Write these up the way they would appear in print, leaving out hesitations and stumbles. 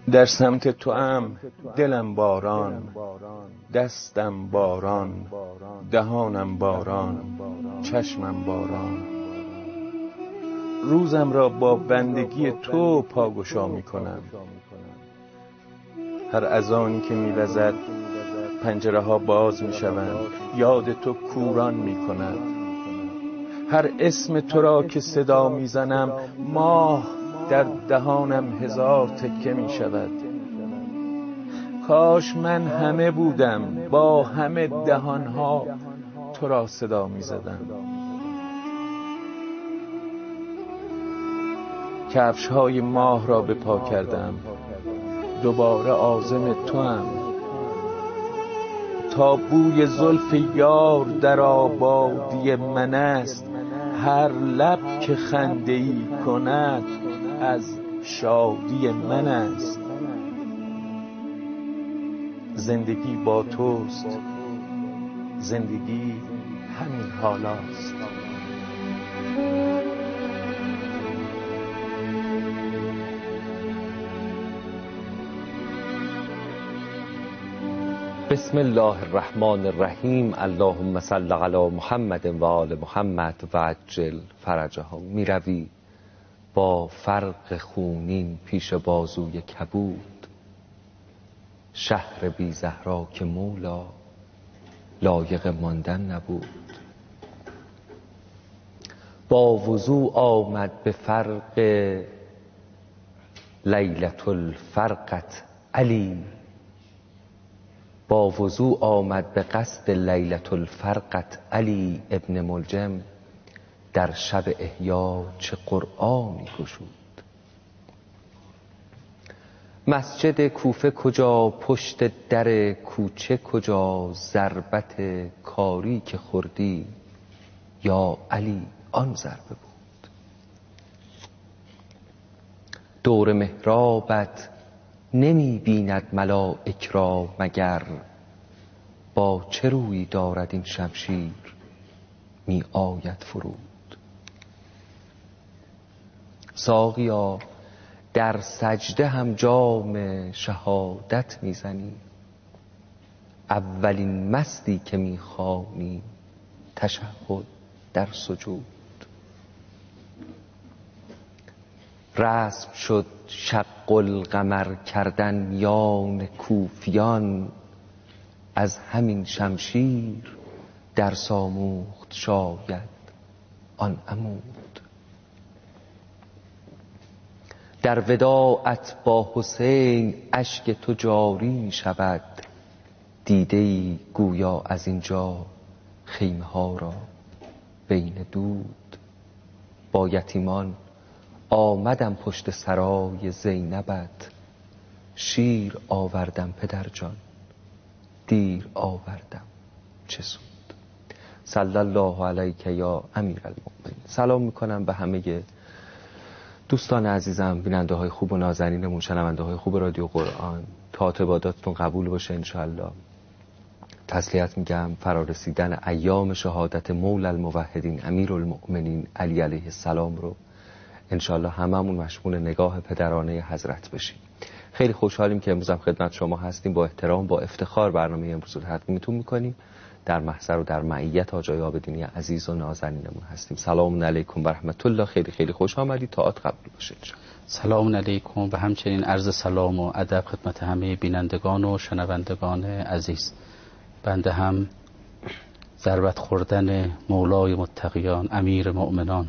در سمت تو ام دلم باران، دستم باران، دهانم باران، چشمم باران. روزم را با بندگی تو پاگشا می کنم. هر اذانی که می وزد پنجره ها باز می شوند، یاد تو کوران می کند. هر اسم تو را که صدا می زنم، ماه در دهانم هزار تکه می شود. کاش من همه بودم، با همه دهانها تو را صدا می زدم. کفش های ماه را به پا کردم، دوباره عازم تو ام. تا بوی زلف یار در آبادی من است، هر لب که خنده ای کند از شادی من است. زندگی با توست، زندگی همین حالاست. بسم الله الرحمن الرحیم. اللهم صل علی محمد و آل محمد و عجل فرجهم. می روی با فرق خونین پیش بازوی کبود، شهر بی زهرا که مولا لایق ماندن نبود. با وضوع آمد به فرق لیلة الفرقت علی، با وضوع آمد به قصد لیلة الفرقت علی ابن ملجم. در شب احیا چه قرآنی گشود. مسجد کوفه کجا، پشت در کوچه کجا، ضربت کاری که خوردی یا علی آن ضربه بود. دور محرابت نمی بیند ملائک را مگر، با چه رویی دارد این شمشیر می آید فرود. ساقیا در سجده هم جام شهادت میزنی، اولین مستی که میخوانی تشهد در سجود. رسم شد شق القمر کردن میان کوفیان، از همین شمشیر درس آموخت شاید آن عمود. در وداعت با حسین اشک تو جاری می شود، دیده ای گویا از اینجا خیمه ها را بین دود. با یتیمان آمدم پشت سرای زینبت، شیر آوردم پدر جان دیر آوردم چه سود. صلی الله علیک یا امیر المؤمنین. سلام میکنم به همه دوستان عزیزم، بیننده های خوب و نازنینمون، شنونده های خوب رادیو قرآن. تا عباداتتون قبول باشه انشاءالله. تسلیت میگم فرارسیدن ایام شهادت مولا الموحدین امیر المؤمنین علی علیه السلام رو انشاءالله هممون مشمول نگاه پدرانه حضرت بشیم. خیلی خوشحالیم که امروز هم خدمت شما هستیم. با احترام با افتخار برنامه امروز رو تقدیمتون میکنیم. در محضر و در معیت آقای عابدینی عزیز و نازنینمون هستیم. سلام علیکم و رحمت الله. خیلی خیلی خوش آمدید. طاعت قبول باشه. سلام علیکم و همچنین عرض سلام و ادب خدمت همه بینندگان و شنوندگان عزیز. بنده هم ضربت خوردن مولای متقیان امیر مؤمنان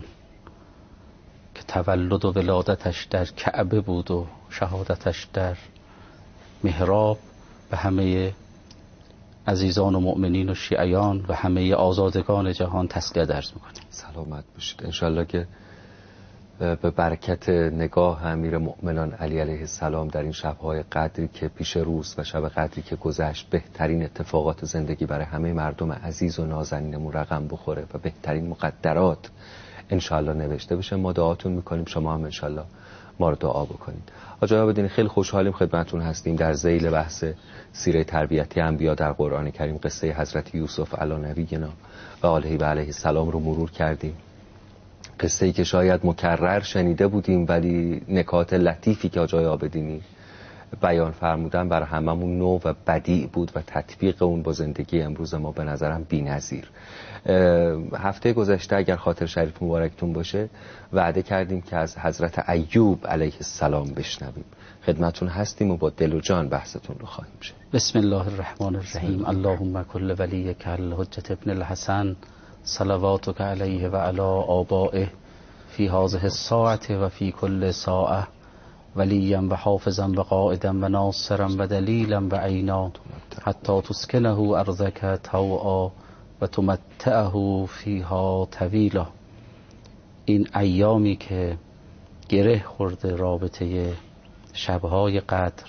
که تولد و ولادتش در کعبه بود و شهادتش در محراب، به همه عزیزان و مؤمنین و شیعیان و همه آزادگان جهان تسلیت عرض میکنیم. سلامت باشید. انشالله که به برکت نگاه امیر مؤمنان علی علیه السلام در این شب‌های قدری که پیش روز و شب قدری که گذشت، بهترین اتفاقات زندگی برای همه مردم عزیز و نازنینمون رقم بخوره و بهترین مقدرات انشالله نوشته بشه. ما دعاتون میکنیم، شما هم انشالله ما رو دعا بکنید. آقای عابدینی خیلی خوشحالیم خدمتتون هستیم. در ذیل بحث سیره تربیتی انبیا در قرآن کریم قصه حضرت یوسف علی نبینا و آله و علیه السلام رو مرور کردیم. قصه‌ای که شاید مکرر شنیده بودیم، ولی نکات لطیفی که آقای عابدینی بیان فرمودن برای هممون نو و بدیع بود و تطبیق اون با زندگی امروز ما به نظرم بی‌نظیر. هفته گذشته اگر خاطر شریف مبارکتون باشه وعده کردیم که از حضرت ایوب علیه السلام بشنویم. خدمتون هستیم و با دل و جان بحثتون رو خواهیم شد. بسم الله الرحمن الرحیم. اللهم کل ولیک الحجة ابن الحسن صلواتک علیه و علی آبائه فی هذه الساعة و فی کل ساعة ولیا و حافظا و قائدا و ناصرا و دلیلا و عینا حتی تسکنه ارضک طوعا و تمتعه فیها طویلا. این ایامی که گره خورده رابطه شبهای قدر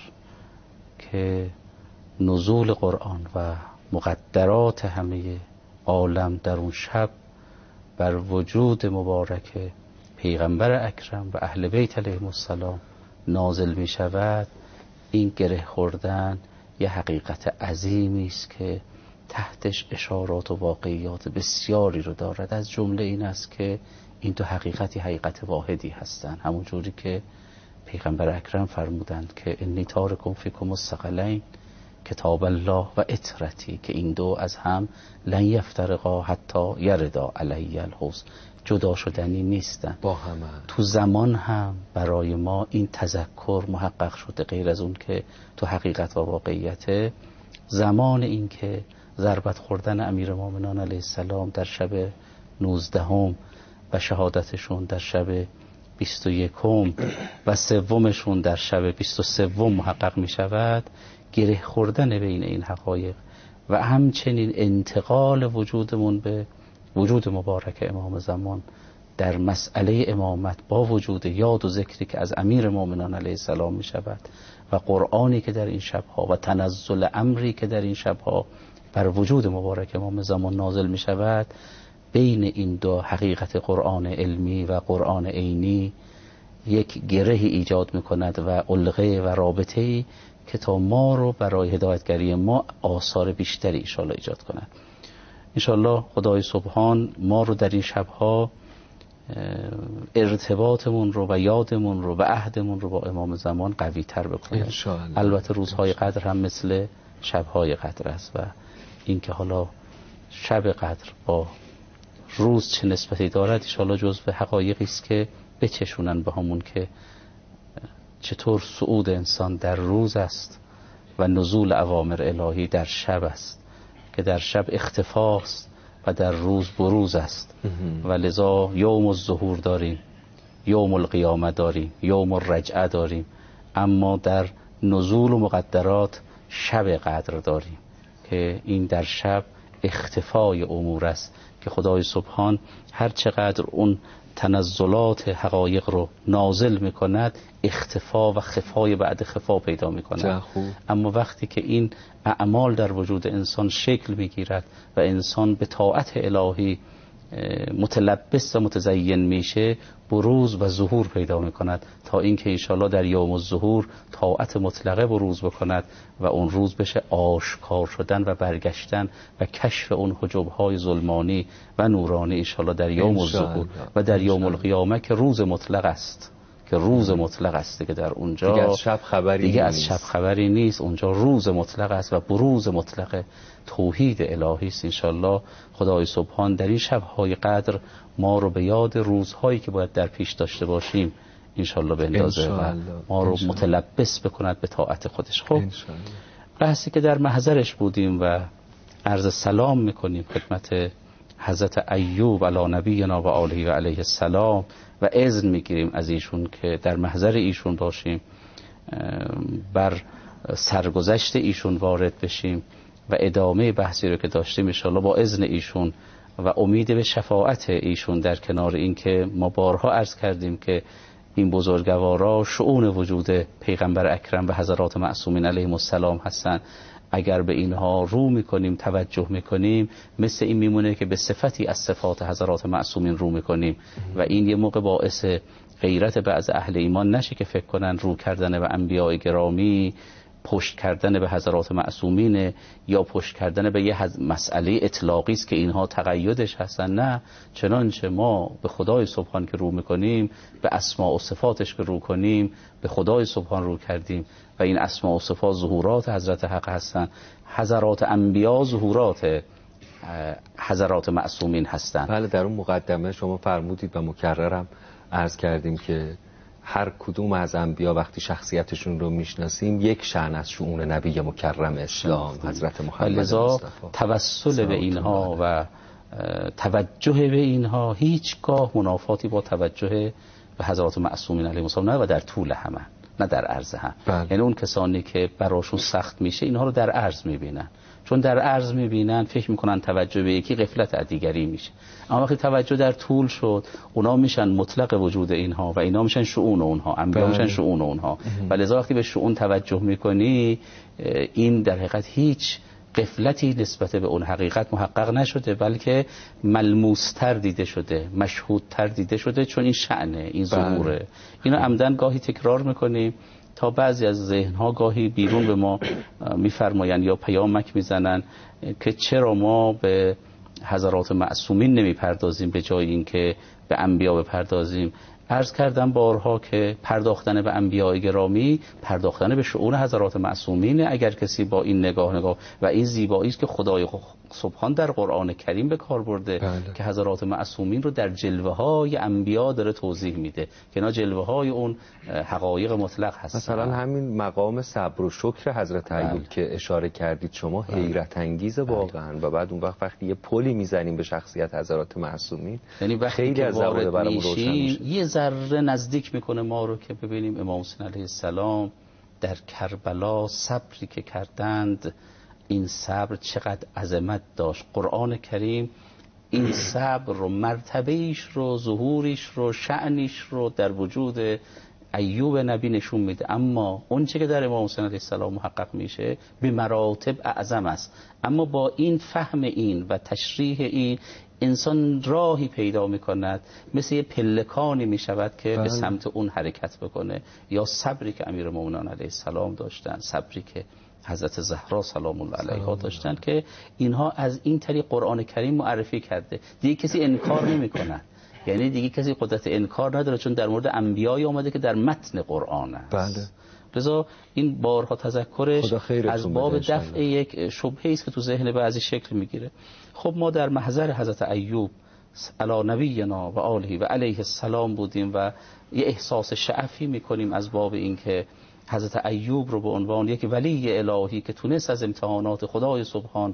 که نزول قرآن و مقدرات همه عالم در اون شب بر وجود مبارک پیغمبر اکرم و اهل بیت علیهم السلام نازل می شود، این گره خوردن یه حقیقت عظیمی است که تحتش اشارات و واقعیات بسیاری رو دارد. از جمله این است که این دو حقیقتی حقیقت واحدی هستند، همون جوری که پیغمبر اکرم فرمودند که انی تارکم فیکم الثقلین کتاب الله و اطرتی، که این دو از هم لن یفترقا حتی یردا علی الحوض، جدا شدنی نیستن، با هم تو زمان هم برای ما این تذکر محقق شده. غیر از اون که تو حقیقت و واقعیت زمان این که ضربت خوردن امیرالمومنین علیه السلام در شب 19 و شهادتشون در شب 21 و سومشون در شب 23 محقق می شود، گره خوردن بین این حقایق و همچنین انتقال وجودمون به وجود مبارک امام زمان در مسئله امامت با وجود یاد و ذکری که از امیرالمومنین علیه السلام می شود و قرآنی که در این شبها و تنزل امری که در این شبها بر وجود مبارک امام زمان نازل می شود، بین این دو حقیقت قرآن علمی و قرآن عینی یک گرهی ایجاد می کند و علقه و رابطه‌ای که تا ما رو برای هدایتگری ما آثار بیشتری انشاءالله ایجاد کند. انشاءالله خدای سبحان ما رو در این شبها ارتباطمون رو و یادمون رو و عهدمون رو با امام زمان قوی تر بکنه. البته روزهای قدر هم مثل شبهای قدر است و این که حالا شب قدر با روز چه نسبتی دارد انشاءالله جزو حقایقی است که بچشونن به همون که چطور صعود انسان در روز است و نزول اوامر الهی در شب است، که در شب اختفاست و در روز بروز است و لذا یوم الظهور داریم، یوم القیامه داریم، یوم الرجعه داریم، اما در نزول و مقدرات شب قدر داریم که این در شب اختفای امور است که خدای سبحان هر چقدر اون تنزلات حقایق رو نازل میکند اختفا و خفای بعد خفا پیدا میکند. اما وقتی که این اعمال در وجود انسان شکل میگیرد و انسان به طاعت الهی متلبس و متزین میشه، بروز و ظهور پیدا میکند تا اینکه انشاءالله در یوم الظهور طاعت مطلقه بروز بکند و اون روز بشه آشکار شدن و برگشتن و کشف اون حجب‌های ظلمانی و نورانی انشاءالله در یوم الظهور و در یوم القیامه که روز مطلق است، که روز مطلق است که در اونجا دیگه از شب خبری نیست، اونجا روز مطلق است و بروز مطلق توحید الهی است. انشاءالله خدای سبحان در این شب‌های قدر ما رو به یاد روزهایی که باید در پیش داشته باشیم انشاءالله بندازه و ما رو متلبس بکند به طاعت خودش. خب بحثی که در محضرش بودیم و عرض سلام میکنیم خدمت حضرت ایوب علی نبینا و آله و علیه السلام و اذن میگیریم از ایشون که در محضر ایشون باشیم، بر سرگذشت ایشون وارد بشیم و ادامه بحثی رو که داشتیم انشاءالله با اذن ایشون و امید به شفاعت ایشون در کنار این که ما بارها عرض کردیم که این بزرگوارا شؤون وجود پیغمبر اکرم و حضرات معصومین علیهم السلام هستند. اگر به اینها رو میکنیم توجه میکنیم مثل این میمونه که به صفتی از صفات حضرات معصومین رو میکنیم و این یه موقع باعث غیرت بعض اهل ایمان نشه که فکر کنن رو کردن به انبیاء گرامی پشت کردن به حضرات معصومین یا پشت کردن به یه مسئله اطلاقی است که اینها تقیدش هستن. نه، چنانچه ما به خدای سبحان که رو میکنیم، به اسماء و صفاتش که رو کنیم، به خدای سبحان رو کردیم و این اسماء و صفات ظهورات حضرت حق هستن. حضرات انبیا ظهورات حضرات معصومین هستن. بله، در اون مقدمه شما فرمودید و مکررم عرض کردیم که هر کدوم از انبیا وقتی شخصیتشون رو میشناسیم یک شأن از شؤون نبی مکرم اسلام حضرت محمد مصطفی، توسل به اینها و توجه به اینها هیچگاه منافاتی با توجه به حضرات معصومین علیهم السلام نه و در طول همه، نه در عرض هم. یعنی اون کسانی که براشون سخت میشه اینها رو در عرض میبینن، چون در عرض میبینن فکر میکنن توجه به یکی غفلت از دیگری میشه. اما وقتی توجه در طول شد، اونا میشن مطلق وجود اینها و اینا میشن شؤون اونها، انبیا میشن شؤون اونها. و لذا وقتی به شؤون توجه میکنی، این در حقیقت هیچ غفلتی نسبت به اون حقیقت محقق نشده، بلکه ملموستر دیده شده، مشهودتر دیده شده، چون این شأنه، این ظهوره. اینو عمدن گاهی تکرار میکنیم تا بعضی از ذهنها گاهی بیرون به ما میفرمایند یا پیامک میزنن که چرا ما به حضرات معصومین نمیپردازیم به جای اینکه به انبیا بپردازیم. عرض کردم بارها که پرداختن به انبیاء گرامی پرداختن به شؤون حضرات معصومین. اگر کسی با این نگاه و این زیبایی است که خدای سبحان در قرآن کریم به کار برده که حضرات معصومین رو در جلوه های انبیا داره توضیح میده که اینا جلوه های اون حقایق مطلق هستن. مثلا همین مقام صبر و شکر حضرت ایوب که اشاره کردید شما حیرت انگیزه واقعا. و بعد اون وقتی یه پلی میزنیم به شخصیت حضرات معصومین، یعنی خیلی از زوایا برامون روشن میشه. یه ذره نزدیک میکنه ما رو که ببینیم امام حسین علیه السلام در کربلا صبری که کردند، این صبر چقدر عظمت داشت. قرآن کریم این صبر رو، مرتبهش رو، ظهورش رو، شأنش رو در وجود ایوب نبی نشون میده. اما اون چه که در امام حسین علیه السلام محقق میشه به مراتب اعظم است. اما با این فهم این و تشریح این، انسان راهی پیدا میکند، مثل یه پلکانی میشود که به سمت اون حرکت بکنه. یا صبری که امیرالمومنین علیه السلام داشتن، صبری که حضرت زهرا سلام الله علیها داشتن، که اینها از این طریق قرآن کریم معرفی کرده. دیگه کسی انکار نمیکنه، یعنی دیگه کسی قدرت انکار نداره، چون در مورد انبیای اومده که در متن قرآن است. بله. لذا این بارها تذکرش از باب دفع یک شبهه است که تو ذهن بعضی شکل میگیره. خب ما در محضر حضرت ایوب علی نبینا و آله و علیه السلام بودیم و یه احساس شعفی میکنیم از باب این که حضرت ایوب رو به عنوان یک ولی الهی که تونست از امتحانات خدای سبحان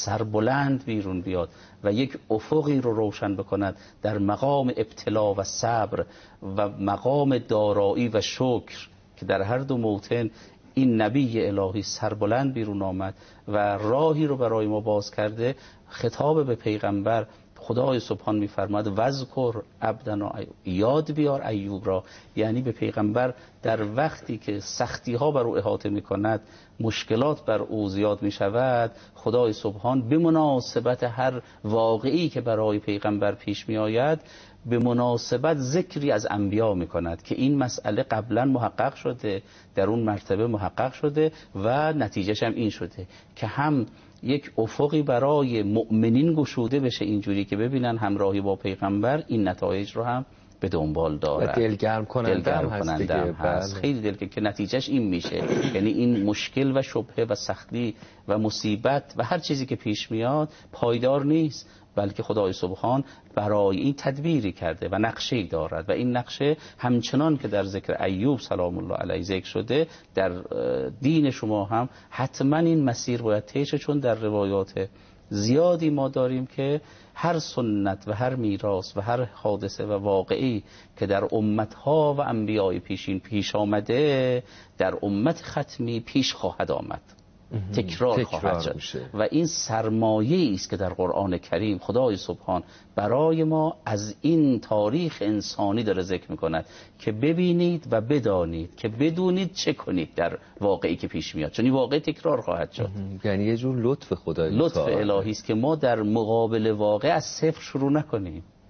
سربلند بیرون بیاد و یک افقی رو روشن بکند در مقام ابتلا و صبر و مقام دارایی و شکر، که در هر دو موطن این نبی الهی سربلند بیرون آمد و راهی رو برای ما باز کرده. خطاب به پیغمبر خدای سبحان میفرماد وذکر عبدنا، یاد بیار ایوب را. یعنی به پیغمبر در وقتی که سختی ها بر او احاطه میکند، مشکلات بر او زیاد میشود، خدای سبحان به مناسبت هر واقعی که برای پیغمبر پیش میآید، به مناسبت ذکری از انبیا میکند که این مسئله قبلا محقق شده، در اون مرتبه محقق شده و نتیجهش هم این شده که هم یک افقی برای مؤمنین گشوده بشه، اینجوری که ببینن همراهی با پیغمبر این نتایج رو هم به دنبال داره. دلگرم کننده هم هست. خیلی دلگرم که نتیجهش این میشه. یعنی این مشکل و شبهه و سختی و مصیبت و هر چیزی که پیش میاد پایدار نیست، بلکه خدای سبحان برای این تدبیری کرده و نقشه‌ای دارد و این نقشه همچنان که در ذکر ایوب سلام الله علیه ذکر شده، در دین شما هم حتما این مسیر باید طی شه، چون در روایات زیادی ما داریم که هر سنت و هر میراث و هر حادثه و واقعی که در امتها و انبیای پیشین پیش آمده، در امت ختمی پیش خواهد آمد، تکرار خواهد شد. و این سرمایه‌ای است که در قرآن کریم خدای سبحان برای ما از این تاریخ انسانی داره ذکر می‌کند که ببینید و بدانید، که بدونید چه کنید در واقعی که پیش میاد، چون این واقع تکرار خواهد شد. یعنی یه جور لطف خدای، لطف الهی است که ما در مقابل واقع از صفر شروع نکنیم.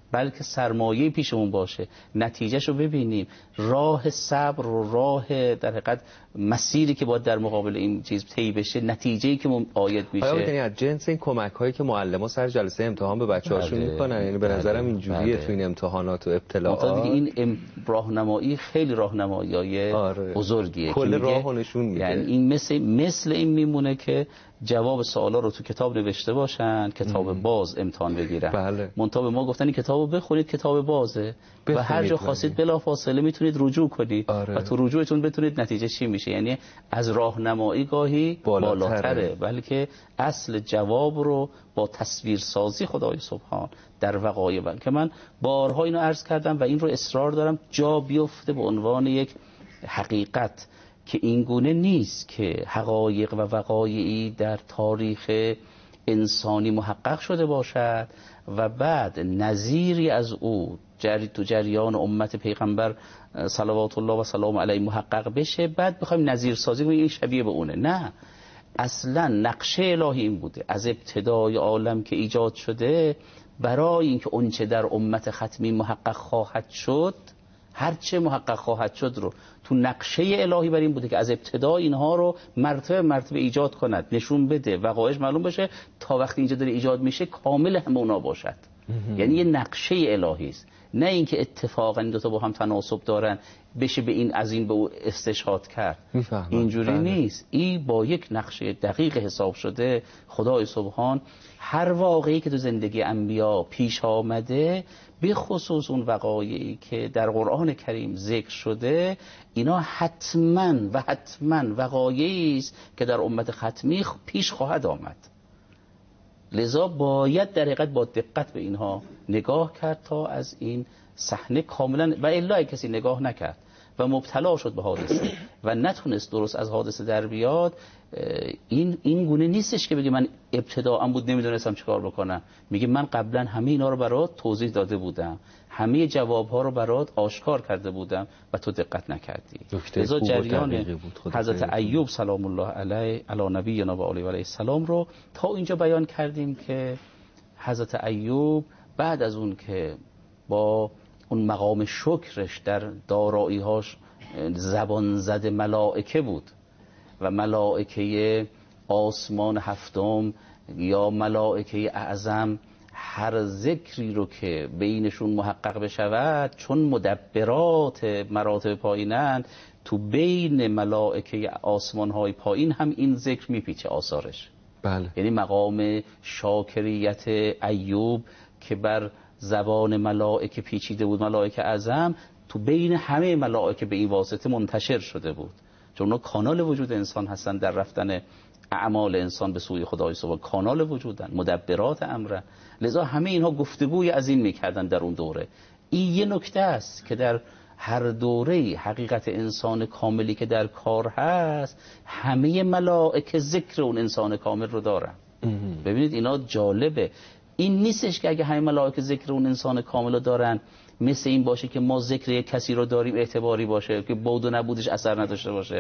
بلکه سرمایه پیشمون باشه، نتیجهشو ببینیم، راه صبر و راه در حقیقت مسیری که باید در مقابل این چیز طی بشه، نتیجه‌ای که عاید میشه. آیا یعنی از جنس این کمک‌هایی که معلم‌ها سر جلسه امتحان به بچه‌هاشون میکنن، یعنی به نظرم اینجوریه تو این امتحانات و ابتلاعات. این راهنمایی خیلی راهنمایی‌های بزرگیه کل راهو نشون میده. یعنی این مثل این میمونه که جواب سوالا رو تو کتاب نوشته باشن، کتاب باز امتحان بگیرن. بله. منتها به ما گفتن این کتابو بخونید، کتاب بازه و هر جا خواستید بلافاصله میتونید رجوع کنید و تو رجوعتون بتونید نتیجه چی میشه. یعنی از راهنمایی گاهی بالاتره، بلکه اصل جواب رو با تصویر سازی خدای سبحان در وقایع که من بارها اینو عرض کردم و این رو اصرار دارم جا بیفته به عنوان یک حقیقت که این گونه نیست که حقایق و وقایعی در تاریخ انسانی محقق شده باشد و بعد نظیری از او تو جریان امت پیغمبر صلوات الله و سلام علیه محقق بشه، بعد بخوایم نظیر سازی کنیم این شبیه به اونه. نه، اصلا نقشه الهی این بوده از ابتدای عالم که ایجاد شده، برای اینکه اونچه در امت ختمی محقق خواهد شد، هرچه محقق خواهد شد رو تو نقشه الهی بر این بوده که از ابتدا اینها رو مرتبه مرتبه ایجاد کند، نشون بده، وقایع معلوم بشه تا وقتی اینجا داره ایجاد میشه کامل همه اونا باشد. یعنی یه نقشه الهی است، نه اینکه اتفاقا این دو تا با هم تناسب دارن بشه به این از این به او استشهاد کرد. اینجوری نیست. این با یک نقشه دقیق حساب شده. خدای سبحان هر واقعی که تو زندگی انبیا پیش آمده، به خصوص اون وقایعی که در قرآن کریم ذکر شده، اینا حتما وقایعی است که در امت ختمی پیش خواهد آمد. لذا باید در حقیقت با دقت به اینها نگاه کرد تا از این صحنه کاملا، و الا کسی نگاه نکرد و مبتلا شد به حادثه و نتونست درست از حادثه در بیاد، این گونه نیستش که بگه من ابتداء بود نمیدونستم چیکار بکنم. میگه من قبلا همه اینا رو برات توضیح داده بودم، همه جوابها رو برات آشکار کرده بودم و تو دقت نکردی. لذا جریان حضرت ایوب سلام الله علیه علی نبینا و علیه السلام رو تا اینجا بیان کردیم که حضرت ایوب بعد از اون که با اون مقام شکرش در دارایی‌هاش زبان زد ملائکه بود و ملائکه آسمان هفتم یا ملائکه اعظم هر ذکری رو که بینشون محقق بشود، چون مدبرات مراتب پایینند، تو بین ملائکه آسمان‌های پایین هم این ذکر میپیچه آثارش. بله. یعنی مقام شاکریت ایوب که بر زبان ملائکه پیچیده بود، ملائکه اعظم، تو بین همه ملائکه به این واسطه منتشر شده بود، چون اونا کانال وجود انسان هستن در رفتن اعمال انسان به سوی خدای سبحان، کانال وجودن، مدبرات امرن. لذا همه اینها گفتگوی از این میکردن در اون دوره. این یه نکته است که در هر دوره حقیقت انسان کاملی که در کار هست، همه ملائکه ذکر اون انسان کامل رو دارن. ببینید اینا جالبه. این نیستش که اگه همه ملائکه ذکر اون انسان کامل رو دارن مثل این باشه که ما ذکر یک کسی رو داریم اعتباری باشه که بود و نبودش اثر نداشته باشه.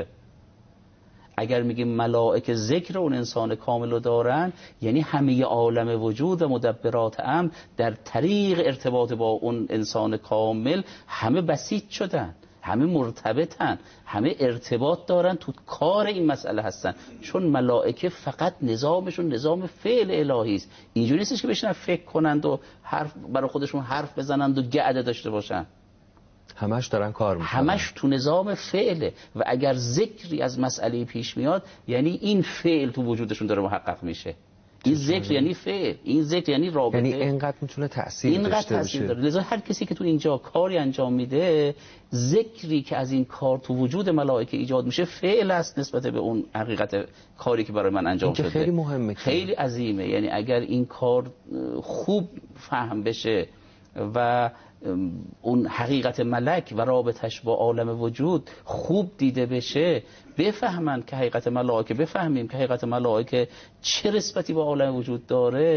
اگر میگیم ملائکه ذکر اون انسان کامل رو دارن، یعنی همه عالم وجود و مدبرات امر در طریق ارتباط با اون انسان کامل همه بسیط شدن، همه مرتبطن، همه ارتباط دارن، تو کار این مسئله هستن. چون ملائکه فقط نظامشون نظام فعل الهی است. اینجوری نیستش که بشنن فکر کنند و حرف برای خودشون حرف بزنند و گعده داشته باشن. همش دارن کار میکنن، همش تو نظام فعله. و اگر ذکری از مسئله پیش میاد، یعنی این فعل تو وجودشون داره محقق میشه. این ذکر یعنی فعل، این ذکر یعنی رابطه، یعنی اینقدر میتونه تأثیر داشته باشه. لذا هر کسی که تو اینجا کاری انجام میده، ذکری که از این کار تو وجود ملائکه ایجاد میشه فعل است نسبت به اون حقیقت کاری که برای من انجام شده. خیلی مهمه، خیلی عظیمه. یعنی اگر این کار خوب فهم بشه و اون حقیقت ملک و رابطش با عالم وجود خوب دیده بشه، بفهمن که حقیقت ملائکه، بفهمیم که حقیقت ملائکه چه نسبتی با عالم وجود داره،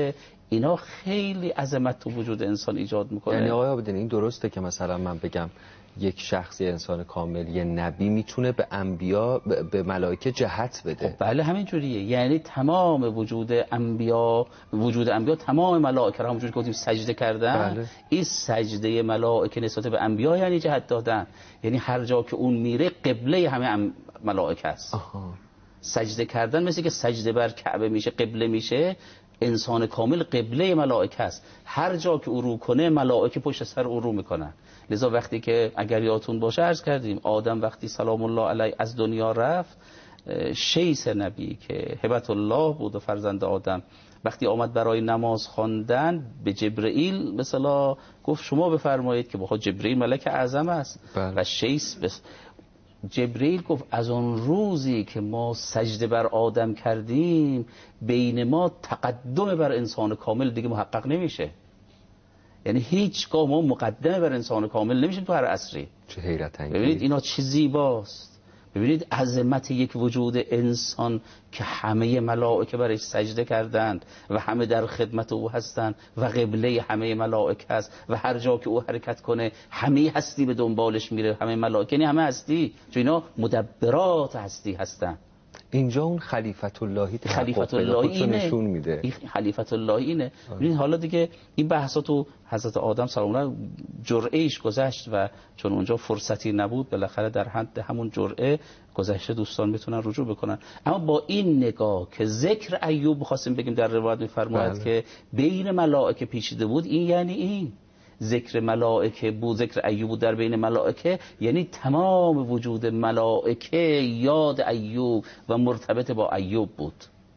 اینا خیلی عظمت تو وجود انسان ایجاد میکنه. یعنی آقای عابدین این درسته که مثلا من بگم یک شخصی انسان کامل، یه نبی میتونه به انبیا به ملائکه جهت بده؟ بله همین جوریه. یعنی تمام وجود انبیا تمام ملائکه را همونجوری که گفتیم سجده کردن. بله. این سجده ملائکه نسبت به انبیا یعنی جهت دادن، یعنی هر جا که اون میره قبله همه ملائکه است. سجده کردن مثل که سجده بر کعبه میشه قبله میشه، انسان کامل قبله ملائکه است. هر جا که او رو کنه ملائکه پشت سر او رو میکنن. لذا وقتی که اگر یادتون باشه عرض کردیم آدم وقتی سلام الله علیه از دنیا رفت، شیث نبی که هبت الله بود و فرزند آدم، وقتی آمد برای نماز خواندن به جبرئیل مثلا گفت شما بفرمایید که بخواد جبرئیل ملک اعظم است. و شیث جبرئیل گفت از اون روزی که ما سجده بر آدم کردیم بین ما تقدم بر انسان کامل دیگه محقق نمیشه. یعنی هیچگاه ما مقدمه بر انسان کامل نمیشیم تو هر عصری. چه حیرت انگیز. ببینید اینا چه زیباست. ببینید عظمت یک وجود انسان که همه ملائکه برش سجده کردند و همه در خدمت او هستند و قبله همه ملائکه است و هر جا که او حرکت کنه همه هستی به دنبالش میره، همه ملائکه، یعنی همه هستی، چون اینا مدبرات هستی هستن. اینجا اون خلیفت اللهی نشون میده. خلیفت الله اینه. ببینید حالا دیگه این بحثا تو حضرت آدم سلام الله جرعه‌اش گذشت و چون اونجا فرصتی نبود بالاخره در حد همون جرعه گذشته دوستان میتونن رجوع بکنن. اما با این نگاه که ذکر ایوب خواستیم بگیم در روایت میفرماید که بین ملائکه پیچیده بود، این یعنی این ذکر ملائکه بود، ذکر ایوب در بین ملائکه، یعنی تمام وجود ملائکه یاد ایوب و مرتبط با ایوب بود.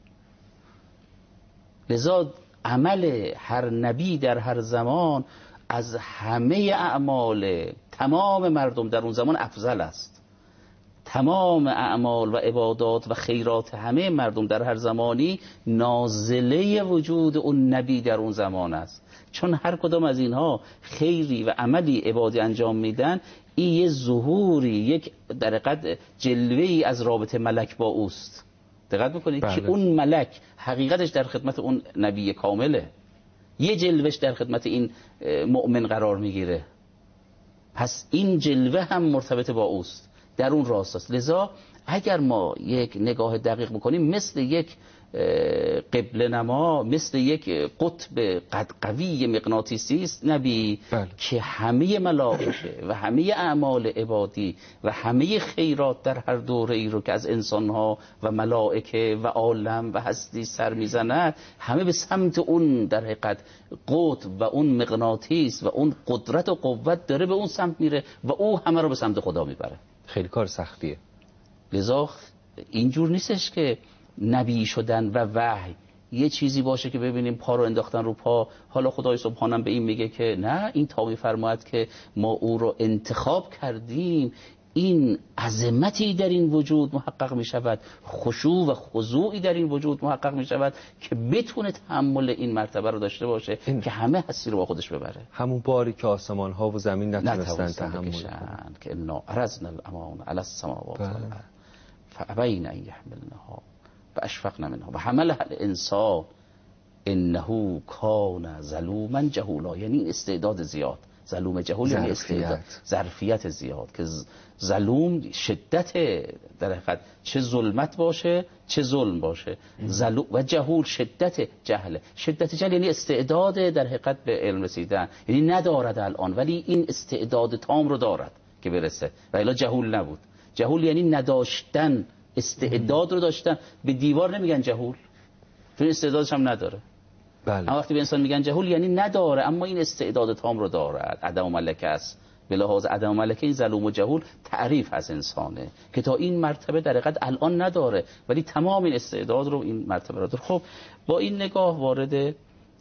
لذا عمل هر نبی در هر زمان از همه اعمال تمام مردم در اون زمان افضل است. تمام اعمال و عبادات و خیرات همه مردم در هر زمانی نازله وجود اون نبی در اون زمان است. چون هر کدام از اینها خیری و عملی عبادی انجام میدن، این یه ظهوری، یک در حقیقت جلوه‌ای از رابطه ملک با اوست. دقت میکنید که اون ملک حقیقتش در خدمت اون نبی کامله، یه جلوهش در خدمت این مؤمن قرار میگیره. پس این جلوه هم مرتبط با اوست، در اون راست است. لذا اگر ما یک نگاه دقیق بکنیم مثل یک قبله نما، مثل یک قطب قد قوی مغناطیسی است نبی که همه ملائکه و همه اعمال عبادی و همه خیرات در هر دوره ای رو که از انسانها و ملائکه و عالم و هستی سر میزند، همه به سمت اون در حقیقت قطب و اون مغناطیس و اون قدرت و قوت داره به اون سمت میره و او همه رو به سمت خدا میبره. خیلی کار سختیه. لذا اینجور نیستش که نبی شدن و وحی یه چیزی باشه که ببینیم پا رو انداختن رو پا. حالا خدای سبحانه به این میگه که نه، این تا میفرماید که ما او رو انتخاب کردیم، این عظمتی در این وجود محقق می شود، خشوع و خضوعی در این وجود محقق می شود که بتونه تحمل این مرتبه رو داشته باشه که همه هستی رو با خودش ببره. همون باری که آسمان ها و زمین نتونستن تحمل کنن که انا عرضنا الامانه علی السماوات والارض فابین ان یحملنها واشفقن منها وحملها الانسان انه کان ظلوما جهولا. یعنی استعداد زیاد، ظلوم جهول یعنی استعداد، ظرفیت زیاد، که ظلوم شدت در حقیقت چه ظلمت باشه چه ظلم باشه، و جهول شدت جهل. شدت جهل یعنی استعداد در حقیقت به علم رسیدن، یعنی ندارد الان ولی این استعداد تام رو دارد که برسه، و الا جهول نبود. جهول یعنی نداشتن، استعداد رو داشتن. به دیوار نمیگن جهول چون استعدادش هم نداره. بله. اما وقتی به انسان میگن جهول یعنی نداره اما این استعداد تام رو دارد، عدم ملکه است. به لحاظ عدم ملکه این ظلوم و جهول تعریف از انسانه که تا این مرتبه در حقیقت الان نداره ولی تمام این استعداد رو این مرتبه رو داره. خب با این نگاه وارد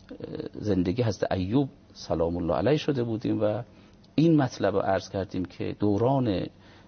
زندگی حضرت ایوب سلام الله علیه شده بودیم و این مطلب رو عرض کردیم که دوران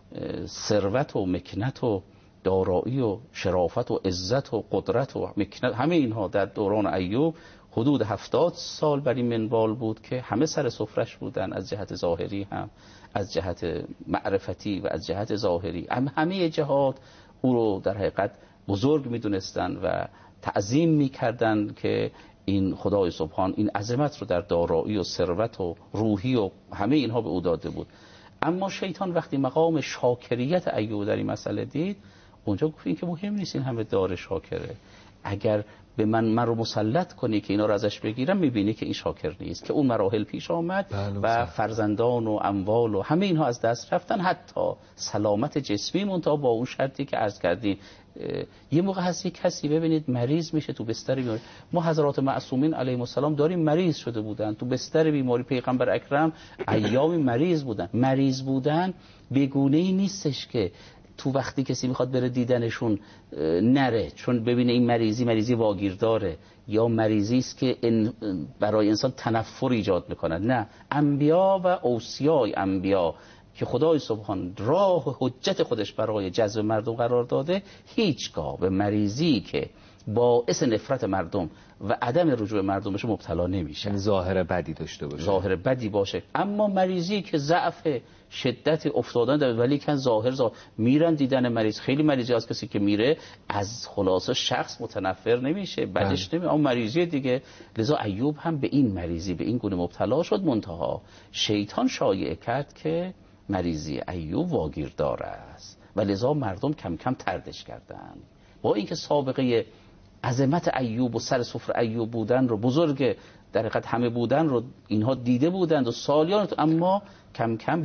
ثروت و مکنت و دارایی و شرافت و عزت و قدرت و مکنت، همه اینها در دوران ایوب حدود 70 سال بر این منوال بود که همه سر سفرش بودن، از جهت ظاهری هم، از جهت معرفتی و از جهت ظاهری همه جهات او رو در حقیقت بزرگ میدونستن و تعظیم میکردن که این خدای سبحان این عظمت رو در دارایی و ثروت و روحی و همه اینها به او داده بود. اما شیطان وقتی مقام شاکریت ایوب در این مسئله دید، اونجا گفت این که مهم نیست، این همه دار شاکره، اگر به من رو مسلط کنی که اینا رو ازش بگیرم، میبینی که این شاکر نیست، که اون مراحل پیش آمد و فرزندان و اموال و همه اینها از دست رفتن، حتی سلامت جسمی منتها با اون شرطی که عرض کردیم. یه موقع هست یک کسی ببینید مریض میشه تو بستر بیماری، ما حضرات معصومین علیهم السلام داریم مریض شده بودن تو بستر بیماری، پیغمبر اکرم ایامی مریض بودن بگونه‌ای نیستش که تو وقتی کسی میخواد بره دیدنشون نره، چون ببینه این مریضی واگیر داره یا مریضی است که برای انسان تنفر ایجاد میکنه. نه، انبیا و اوصیای انبیا که خدای سبحان راه حجت خودش برای جذب مردم قرار داده، هیچگاه به مریضی که باعث نفرت مردم و عدم رجوع مردم بشه مبتلا نمیشه. ظاهر بدی داشته باشه، ظاهر بدی باشه. اما مریضی که ضعف شدت افتادن داره، ولی کن ظاهر میرن دیدن مریض، خیلی مریضی از کسی که میره از خلاصه شخص متنفر نمیشه، بدش نمیشه، اما مریضی دیگه. لذا ایوب هم به این مریضی به این گونه مبتلا شد، منتها شیطان شایعه کرد که مریضی ایوب واگیردار است و لذا مردم کم کم طردش کردند. با اینکه سابقه عظمت ایوب و سر سفره ایوب بودن رو، بزرگ در حقیقت همه بودن رو اینها دیده بودند و سالیان، اما کم کم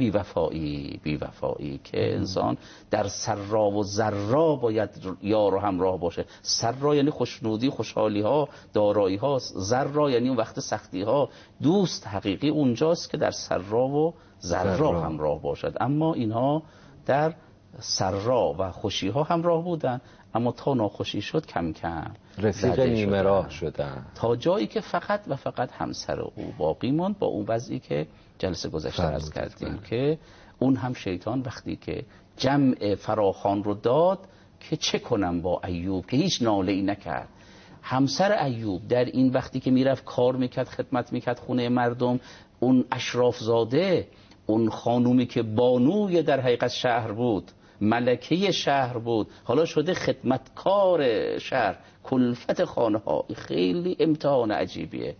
بیوفایی که انسان در سرا و ضرا باید یار و همراه باشه. سرا یعنی خوشنودی، خوشحالی ها، دارایی ها، ضرا یعنی اون وقت سختی ها. دوست حقیقی اونجاست که در سرا و ضرا همراه باشد. اما اینها در سرا و خوشی ها همراه بودن، اما تا ناخوشی شد کم کم رفیق نیمه راه شدن، تا جایی که فقط و فقط همسر او باقی ماند، با اون وضعی که جلسه گذشته عرض کردیم که اون هم شیطان وقتی که جمع فراخوان رو داد که چه کنم با ایوب که هیچ ناله ای نکرد. همسر ایوب در این وقتی که میرفت کار میکرد، خدمت میکرد خونه مردم، اون اشراف زاده، اون خانومی که بانوی در حقیقت شهر بود، ملکه شهر بود، حالا شده خدمتکار شهر، کلفت خانه ها. خیلی امتحان عجیبیه.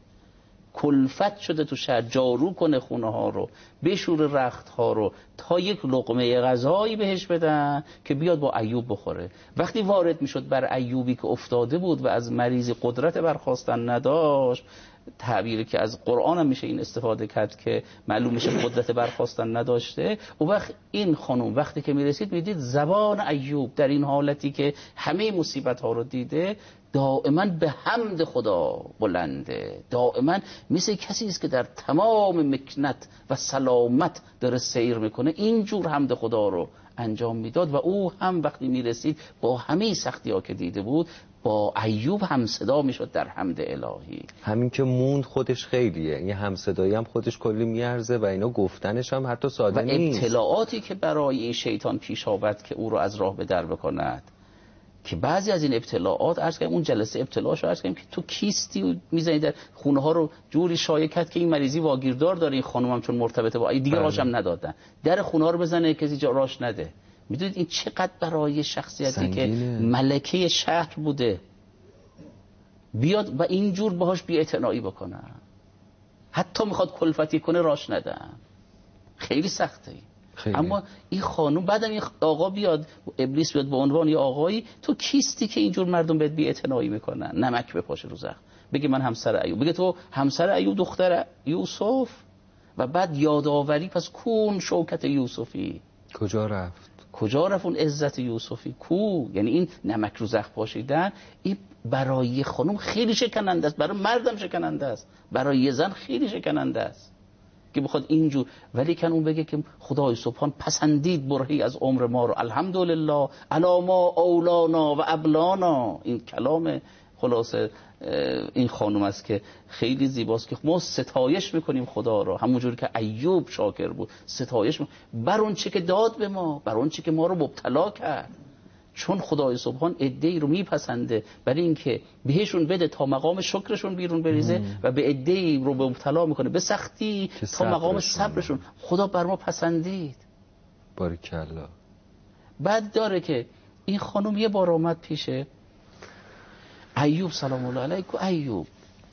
کلفت شده تو شهر، جارو کنه خونه ها رو، بشور رخت ها رو، تا یک لقمه غذایی بهش بدن که بیاد با ایوب بخوره. وقتی وارد میشد بر ایوبی که افتاده بود و از مریضی قدرت برخاستن نداشت، تعبیری که از قرآن هم میشه این استفاده کرد که معلوم میشه قدرت برخاستن نداشته. و وقت این خانم وقتی که میرسید میدید زبان ایوب در این حالتی که همه مصیبت ها رو دیده، دائما به حمد خدا بلنده، دائما مثل کسی است که در تمام مکنت و سلامت داره سیر میکنه، اینجور حمد خدا رو انجام میداد. و او هم وقتی میرسید با همه سختی ها که دیده بود، با ایوب هم صدا میشد در حمد الهی. همین که موند خودش خیلیه، این همصدایی هم خودش کلی میارزه و اینا گفتنش هم حتی ساده نیست. و ابتلاعاتی که برای این شیطان پیش آورد که او رو از راه به در بکند، که بعضی از این ابتلاعات عرض کردم اون جلسه ابتلاعش عرض کردم که تو کیستی و میزنی در خونه ها رو جوری شایع کرد که این مریضی واگیردار داره، این خانم هم چون مرتبطه با دیگه راش هم ندادن، در خونه ها رو بزنه کسی جا راش نده. میدونید این چقدر برای شخصیتی سنگینه. که ملکه شهر بوده بیاد و اینجور باهاش بی‌اعتنایی بکنه، حتی میخواد کلفتی کنه راش ندن، خیلی سخته. خیلی. اما این خانم بعدم این آقا بیاد، ابلیس بیاد به عنوان یه آقایی، تو کیستی که اینجور مردم بهت بی‌اعتنایی میکنن، نمک بپاشه رو زخم، بگه من همسر ایوب، بگه تو همسر ایوب دختر یوسف، و بعد یادآوری پس کون شوکت یوسفی کجا رفت اون عزت یوسفی کو، یعنی این نمک رو زخم پاشیدن این برای خانم خیلی شکننده است، برای مردم شکننده است، برای یه زن خیلی شکننده است که بخواد اینجور. ولی کن اون بگه که خدای سبحان پسندید برهی از عمر ما رو، الحمدلله علی ما اولانا و ابلانا. این کلام خلاصه این خانم است که خیلی زیباست که ما ستایش میکنیم خدا رو، همونجوری که ایوب شاکر بود ستایش بر اون چه که داد به ما، بر اون چه که ما رو مبتلا کرد، چون خدای سبحان عده‌ای رو میپسنده برای اینکه بهشون بده تا مقام شکرشون بیرون بریزه و به عده‌ای رو مبتلا میکنه به سختی تا مقام صبرشون. خدا بر ما پسندید. باریکالله. بعد داره که این خانم یه بار آمد پیشه ایوب سلام الله علیه، ایوب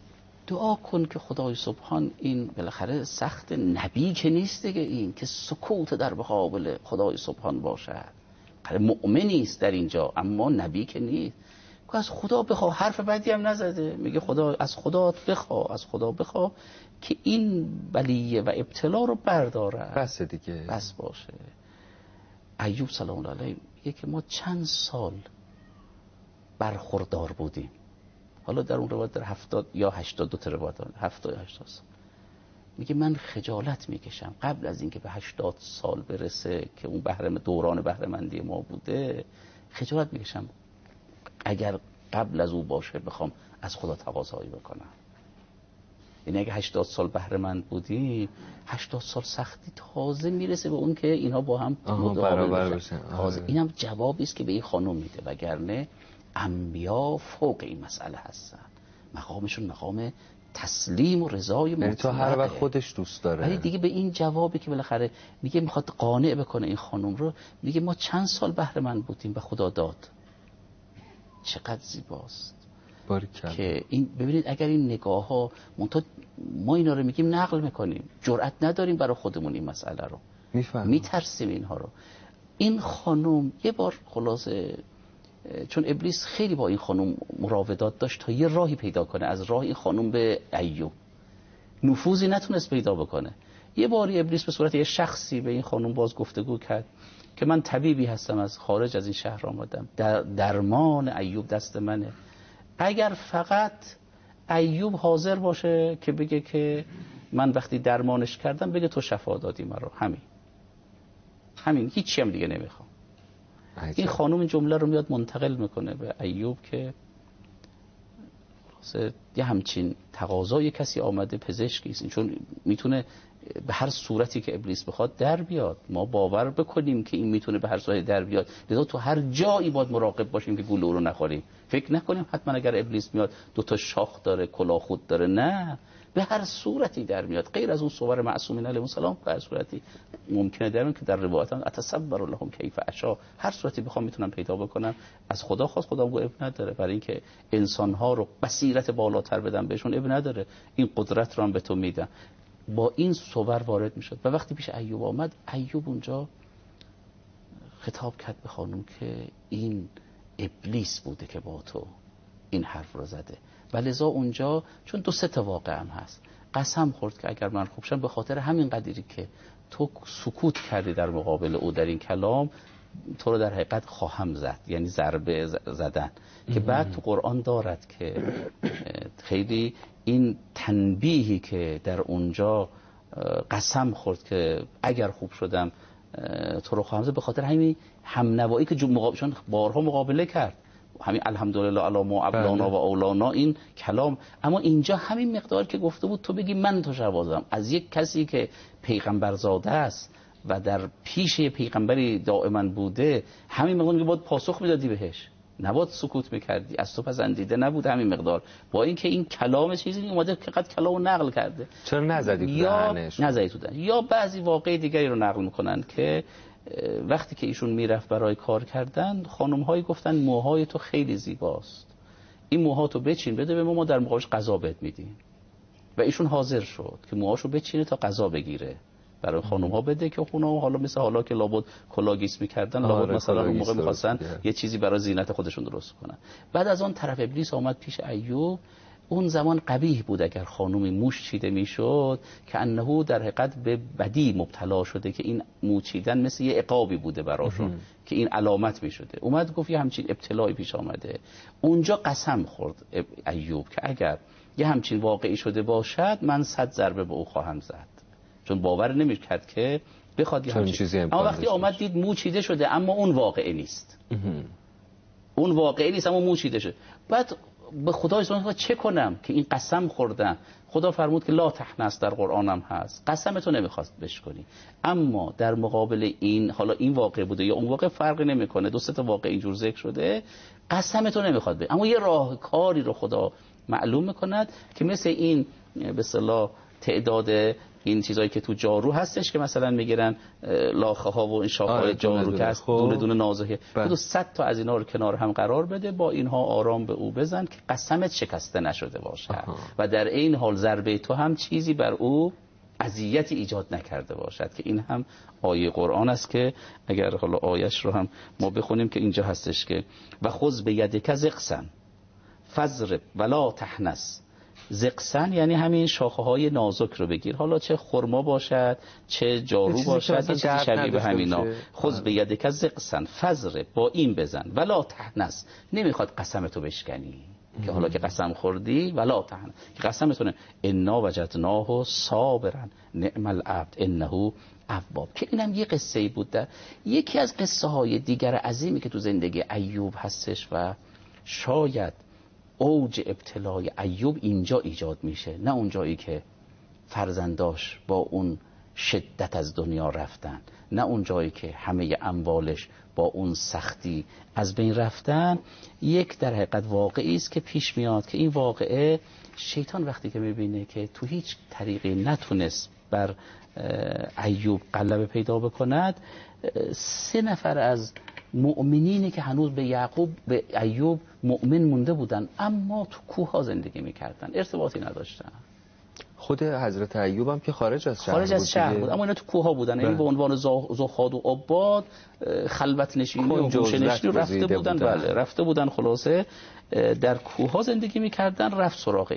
دعا کن که خدای سبحان این بالاخره سخت، نبی که نیست دیگه، این که سکوت در مقابل خدای سبحان باشد. مؤمنی است در اینجا اما نبی که نیست. که از خدا بخوا، حرف بدی هم نزده، میگه خدا از خدا بخوا، از خدا بخوا که این بلیه و ابتلا رو برداره. بس دیگه، بس باشه. ایوب سلام الله علیه میگه که ما چند سال برخوردار بودیم. حالا در اون روایت در 70 یا 82 تا روایت 70 یا 80 سال. میگه من خجالت میکشم قبل از اینکه به 80 سال برسه که اون دوران بهره‌مندی ما بوده، خجالت میکشم اگر قبل از او باشه بخوام از خدا تقاضایی بکنم. یعنی اگه 80 سال بهره‌مند بودیم، 80 سال سختی تازه میرسه به اون که اینها با هم برابر بشن. تازه اینم جوابی است که به این خانم میده، وگرنه انبیا فوق این مسئله هستن. مقامشون مقام تسلیم و رضای مطلقه. تو هر وقت خودش دوست داره. ولی دیگه به این جوابی که بالاخره میگه میخواد قانع بکنه این خانم رو، میگه ما چند سال بهره‌مند بودیم به خدا داد. چقدر زیباست که این. ببینید اگر این نگاه ها ما اینا رو میگیم نقل میکنیم، جرئت نداریم برای خودمون این مسئله رو میترسیم اینها رو. این خانم یه بار خلاصه، چون ابلیس خیلی با این خانم مراودات داشت تا یه راهی پیدا کنه از راه این خانم به ایوب، نفوذی نتونست پیدا بکنه. یه باری ابلیس به صورت یه شخصی به این خانم باز گفتگو کرد که من طبیبی هستم، از خارج از این شهر آمدم، درمان ایوب دست منه، اگر فقط ایوب حاضر باشه که بگه که من وقتی درمانش کردم بگه تو شفا دادی مرا، همین هیچی هم دیگه نمیخوام. این خانم این جمله رو میاد منتقل میکنه به ایوب که یه همچین تقاضای کسی آمده، پزشکی است، چون میتونه به هر صورتی که ابلیس بخواد در بیاد. ما باور بکنیم که این میتونه به هر صورتی در بیاد، لذا تو هر جایی باید مراقب باشیم که گول رو نخوریم. فکر نکنیم حتما اگر ابلیس میاد 2 شاخ داره، کلاه خود داره، نه، به هر صورتی در میاد، غیر از اون صور معصومین علیهم السلام به هر صورتی ممکنه در میاد که در روایت اتصبر لهم کیف اشاء، هر صورتی بخوام میتونم پیدا بکنم. از خدا خواست، خدا گفت اب نداره، برای اینکه انسان ها رو بصیرت بالاتر بدم بهشون، اب نداره، این قدرت رو هم به تو میدم. با این صور وارد میشد و وقتی پیش ایوب آمد، ایوب اونجا خطاب کرد به خانم که این ابلیس بوده که با تو این حرف رو زده. و لذا اونجا چون 2-3 تا واقعه هم هست، قسم خورد که اگر من خوب شم به خاطر همین قدری که تو سکوت کردی در مقابل او در این کلام، تو رو در حقیقت خواهم زد، یعنی ضربه زدن. که بعد تو قرآن دارد که خیلی این تنبیهی که در اونجا قسم خورد که اگر خوب شدم تو رو خواهم زد، به خاطر همین همنوایی که چون بارها مقابله کرد، همین الحمدلله علی ما ابلانا و اولانا این کلام، اما اینجا همین مقدار که گفته بود تو بگی من تو شوازم از یک کسی که پیغمبرزاده است و در پیش پیغمبری دائما بوده، همین مقدار که باید پاسخ میدادی بهش، نباید سکوت میکردی، از تو پسندیده نبود همین مقدار. با اینکه این کلام چیزی اومده که قد کلامو نقل کرده، چرا نزدی تو دهنش؟ نزدی تو دهنش. یا بعضی واقعی دیگری رو نقل میکنن که وقتی که ایشون میرفت برای کار کردن، خانم‌هایی گفتن موهای تو خیلی زیباست، این موهاتو بچین بده به ما در مقابلش غذا بهت میدیم. و ایشون حاضر شد که موهاشو بچینه تا غذا بگیره برای خانم‌ها بده که خونه حالا مثل حالا که لابد کلاگیس می‌کردن، لابد مثلا اون موقع می‌خواستن یه چیزی برای زینت خودشون درست کنن. بعد از اون طرف ابلیس آمد پیش ایوب. اون زمان قبیح بود اگر خانومی موش چیده میشد که انه در حقیقت به بدی مبتلا شده، که این مو چیدن مثل یه عقابی بوده براشون که این علامت میشده. اومد گفت یه همچین ابتلایی پیش آمده. اونجا قسم خورد ایوب که اگر یه همچین واقعی شده باشد من 100 ضربه به او خواهم زد، چون باور نمی‌کرد که بخواد یه همچین. اما وقتی آمد دید مو چیده شده اما اون واقعی نیست، اون واقعی نیست اما مو چیده شده. بعد به خدای سبحانه چه کنم که این قسم خوردم؟ خدا فرمود که لا تحنث، در قرآن هم هست، قسمتو نمیخواست بشکنی. اما در مقابل این، حالا این واقع بوده یا اون واقع فرقی نمیکنه، 2-3 تا واقع اینجور ذکر شده، قسمتو نمیخواد به، اما یه راه کاری رو خدا معلوم میکند که مثل این به اصطلاح تعداد این چیزایی که تو جارو هستش که مثلا میگیرن لاخه ها و این شاخه‌های جارو که هست دونه دونه نازکه، تو 100 تا از اینا رو کنار هم قرار بده، با اینها آرام به او بزن که قسمت شکسته نشده باشه و در این حال ضربه تو هم چیزی بر او اذیتی ایجاد نکرده باشد، که این هم آیه قرآن است که اگر حالا آیش رو هم ما بخونیم که اینجا هستش که و خذ بیدک زقسن فضرب ولا تحنس. زقسن یعنی همین شاخه های نازک رو بگیر، حالا چه خرما باشد چه جارو باشد، یه چیزی شبیه به همینا. خذ بیدک زقسن فضرب، با این بزن، ولا تحنس، نمیخواد قسمتو بشکنی که حالا که قسم خوردی ولا تحنس، که قسمتونه انا وجدناه صابرا نعم العبد انه اواب. که اینم یه قصه بود، در یکی از قصه های دیگر عظیمی که تو زندگی ایوب هستش و شاید اوج ابتلای ایوب اینجا ایجاد میشه، نه اون جایی که فرزنداش با اون شدت از دنیا رفتن، نه اون جایی که همه اموالش با اون سختی از بین رفتن. یک در حقیقت واقعی است که پیش میاد که این واقعه شیطان وقتی که میبینه که تو هیچ طریقی نتونست بر ایوب غلبه پیدا بکند، 3 نفر از مؤمنینی که هنوز به ایوب مؤمن مونده بودن اما تو کوه ها زندگی میکردن، ارتباطی نداشتن. خود حضرت ایوب هم که خارج از شهر بود اما اینا تو کوه ها بودن، یعنی به عنوان زهاد و عباد خلوت نشینی و گوشه نشینی رفته بودن. بله رفته بودن، خلاصه در کوه ها زندگی میکردن. رفت سراغ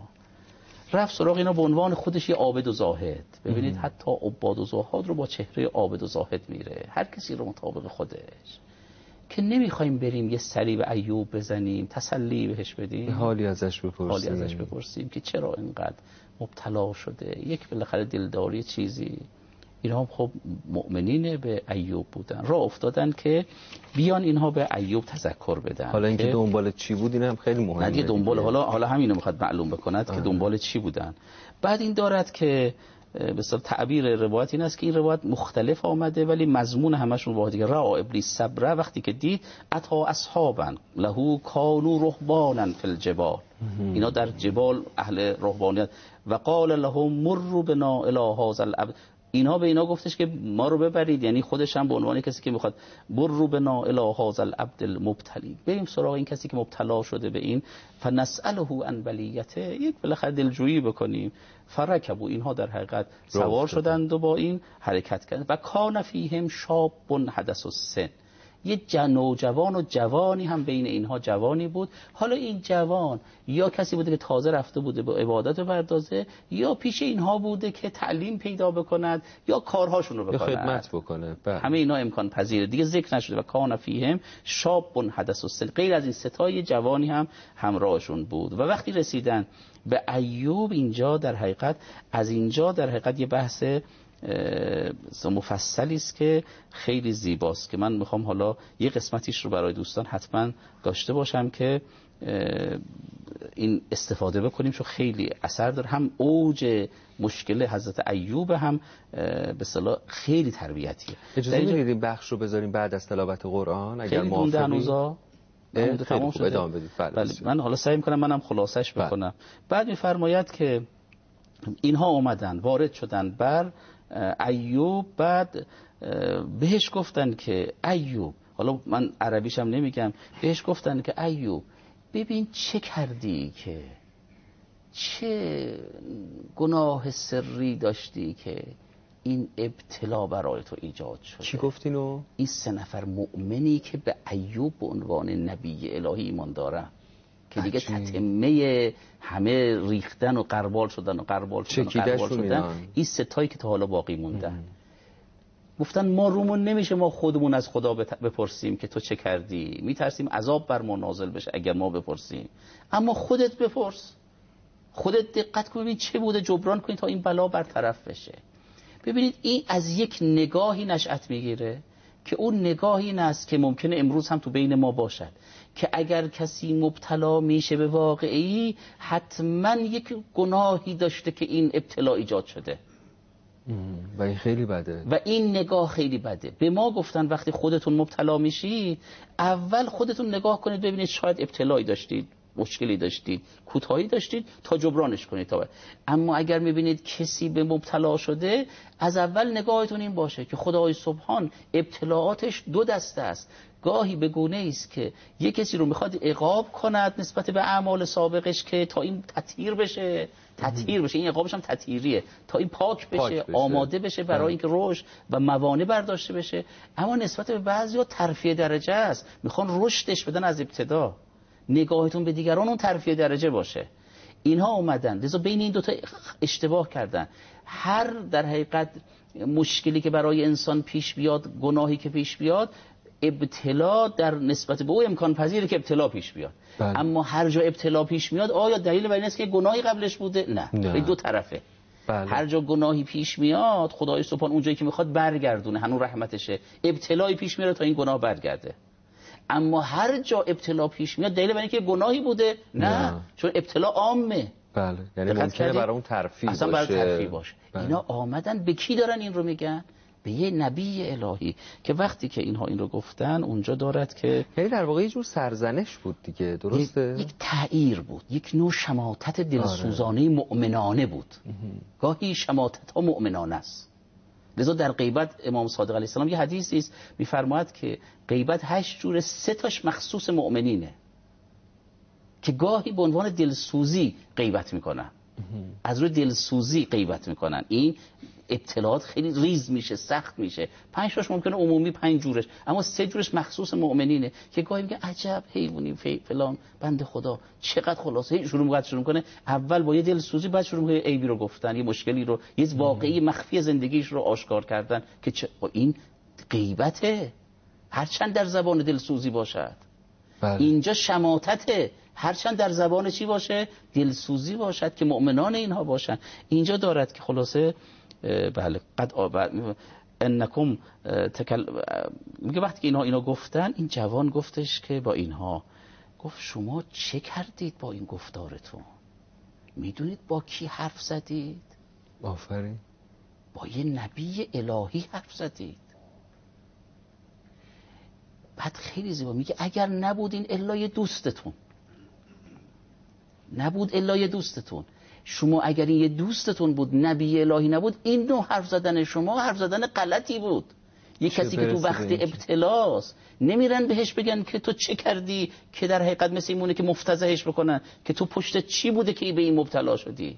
اینا به عنوان خودش یه عابد و زاهد. ببینید حتی عباد و زهاد رو با چهره عابد و زاهد میره، هر کسی رو مطابق خودش، که نمیخوایم بریم یه سری به ایوب بزنیم، تسلی بهش بدیم، حالی ازش بپرسیم که چرا اینقدر مبتلا شده، یک بالاخره دلداری چیزی. اینا هم خب مؤمنین به ایوب بودن، راه افتادن که بیان اینها به ایوب تذکر بدن. حالا اینکه دنبال چی بود اینم خیلی مهمه. نه دنبال حالا همینو میخواد معلوم بکند که دنبال چی بودن. بعد این دارد که به اصطلاح تعبیر روایت این است که این روایت مختلف آمده ولی مضمون همشون واحده، که را ابلیس صبره، وقتی که دید اتا اصحابن له کانوا رهبانا فی الجبال، اینا در جبال اهل رهبانیت، و قال لهم مروا بنا الی هذا العبد، اینها به اینا گفتش که ما رو ببرید، یعنی خودش هم به عنوان کسی که میخواد برو بنا الی هذا العبد المبتلی، بریم سراغ این کسی که مبتلا شده به این، فنسأله عن بلیته، یک بالاخره دلجویی بکنیم. فرکبوا، اینها در حقیقت سوار شدند و با این حرکت کردند. و کان فیهم شاب حدث السن، یه نوجوان و جوانی هم بین اینها جوانی بود. حالا این جوان یا کسی بوده که تازه رفته بوده به عبادت بردازه، یا پیش اینها بوده که تعلیم پیدا بکند یا کارهاشون رو بکند، یا خدمت بکنه. همه اینا امکان پذیره، دیگه ذکر نشده. و کان فیهم شاب حدث السن، غیر از این 3 جوانی هم همراهشون بود. و وقتی رسیدن به ایوب، اینجا در حقیقت یه بحث مفصلی است که خیلی زیباست، که من میخوام حالا یه قسمتیش رو برای دوستان حتما داشته باشم که این استفاده بکنیم، چون خیلی اثر داره، هم اوج مشکل حضرت ایوب، هم به اصطلاح خیلی تربیتیه. اجازه میدید این بخش رو بذاریم بعد از تلاوت قرآن اگر موافقی؟ تمام شده. ادامه بدید. بله. من حالا سعی میکنم منم خلاصش بکنم. بعد میفرماید که اینها اومدن وارد شدن بر ایوب، بعد بهش گفتن که ایوب، حالا من عربیشم نمیگم، بهش گفتن که ایوب ببین چه کردی، که چه گناه سری داشتی که این ابتلا برای تو ایجاد شده. چی گفتینو؟ این 3 نفر مؤمنی که به ایوب به عنوان نبی الهی ایمان دارن، که دیگه تتمه همه ریختن و قربال شدن این 3 تایی که تا حالا باقی موندن. گفتن ما رومون نمیشه ما خودمون از خدا بپرسیم که تو چه کردی، میترسیم عذاب بر ما نازل بشه اگر ما بپرسیم، اما خودت بپرس، خودت دقت کن ببین چه بوده، جبران کن تا این بلا برطرف بشه. ببینید این از یک نگاهی نشأت میگیره که اون نگاهی این است که ممکنه امروز هم تو بین ما باشد، که اگر کسی مبتلا میشه به واقعی حتما یک گناهی داشته که این ابتلا ایجاد شده و این خیلی بده، و این نگاه خیلی بده. به ما گفتن وقتی خودتون مبتلا میشید اول خودتون نگاه کنید ببینید شاید ابتلایی داشتید، مشکلی داشتید، کوتاهی داشتید تا جبرانش کنید تا اما اگر میبینید کسی به مبتلا شده، از اول نگاهتون این باشه که خدای سبحان ابتلاعاتش دو دسته است. گاهی به گونه است که یک کسی رو میخواد عقاب کند نسبت به اعمال سابقش که تا این تطهیر بشه، این عقابش هم تطهیریه، تا این پاک بشه، آماده بشه برای اینکه رشد و موانع برداشته بشه. اما نسبت به بعضیا ترفیع درجه است، میخوان رشدش بدن از ابتدا. نگاهتون به دیگران اون ترفیع درجه باشه. اینها اومدن لذا بین این دوتا اشتباه کردن. هر در حقیقت مشکلی که برای انسان پیش بیاد، گناهی که پیش بیاد، ابتلا در نسبت به او امکان پذیره که ابتلا پیش بیاد. بله. اما هر جا ابتلا پیش میاد آیا دلیل بر این است که گناهی قبلش بوده؟ نه. به دو طرفه. بله. هر جا گناهی پیش میاد خدای سبحان اونجایی که میخواد برگردونه، هنوز رحمتشه، ابتلایی پیش میاره تا این گناه برگرده. اما هر جا ابتلا پیش میاد دلیل بر این که گناهی بوده؟ نه. چون ابتلا عامه. بله. یعنی ممکنه برای اون ترفیع باشه. اصلا برای ترفیع باشه. بله. اینا آمدن به کی دارن این رو میگن؟ به یه نبی الهی که وقتی که اینها این رو گفتن اونجا دارد که یعنی در واقع یه جور سرزنش بود دیگه، درسته؟ یک تعییر بود، یک نوع شماتت دلسوزانه مؤمنانه بود. گاهی شماتت ها مؤمنانه است. لذا در غیبت امام صادق علیه السلام یه حدیثی است میفرماید که غیبت 8 جور 3 تاش مخصوص مؤمنینه که گاهی به عنوان دلسوزی غیبت میکنن، از روی دلسوزی غیبت میکنن. این ابتلاعات خیلی ریز میشه، سخت میشه. 5 تاش ممکنه عمومی 5 جورش، اما 3 جورش مخصوص مؤمنینه که گاهی میگه عجب حیوانی فلان بنده خدا چقدر خلاصه شروع کنه اول با یه دلسوزی، بعد شروع میکنه عیبی رو گفتن، یه مشکلی رو، یه واقعی مخفی زندگیش رو آشکار کردن که این غیبته، هرچند در زبان دلسوزی باشد. بله. اینجا شماتته، هرچند در زبان چی باشه؟ دلسوزی باشد که مؤمنان اینها باشن. اینجا دارد که خلاصه بله انکم میگه وقتی که اینها گفتن، این جوان گفتش که با اینها گفت شما چه کردید با این گفتارتون؟ میدونید با کی حرف زدید؟ آفرین. با یه نبی الهی حرف زدید. بعد خیلی زیبا میگه اگر نبودین الا یه دوستتون، نبود الا یه دوستتون، شما اگر این یه دوستتون بود، نبی الهی نبود، این نوع حرف زدن شما حرف زدن غلطی بود. یه کسی که تو وقت ابتلاست نمیرن بهش بگن که تو چه کردی، که در حقیقت مثل ایمونه که مفتضحش بکنن که تو پشت چی بوده که به این مبتلا شدی.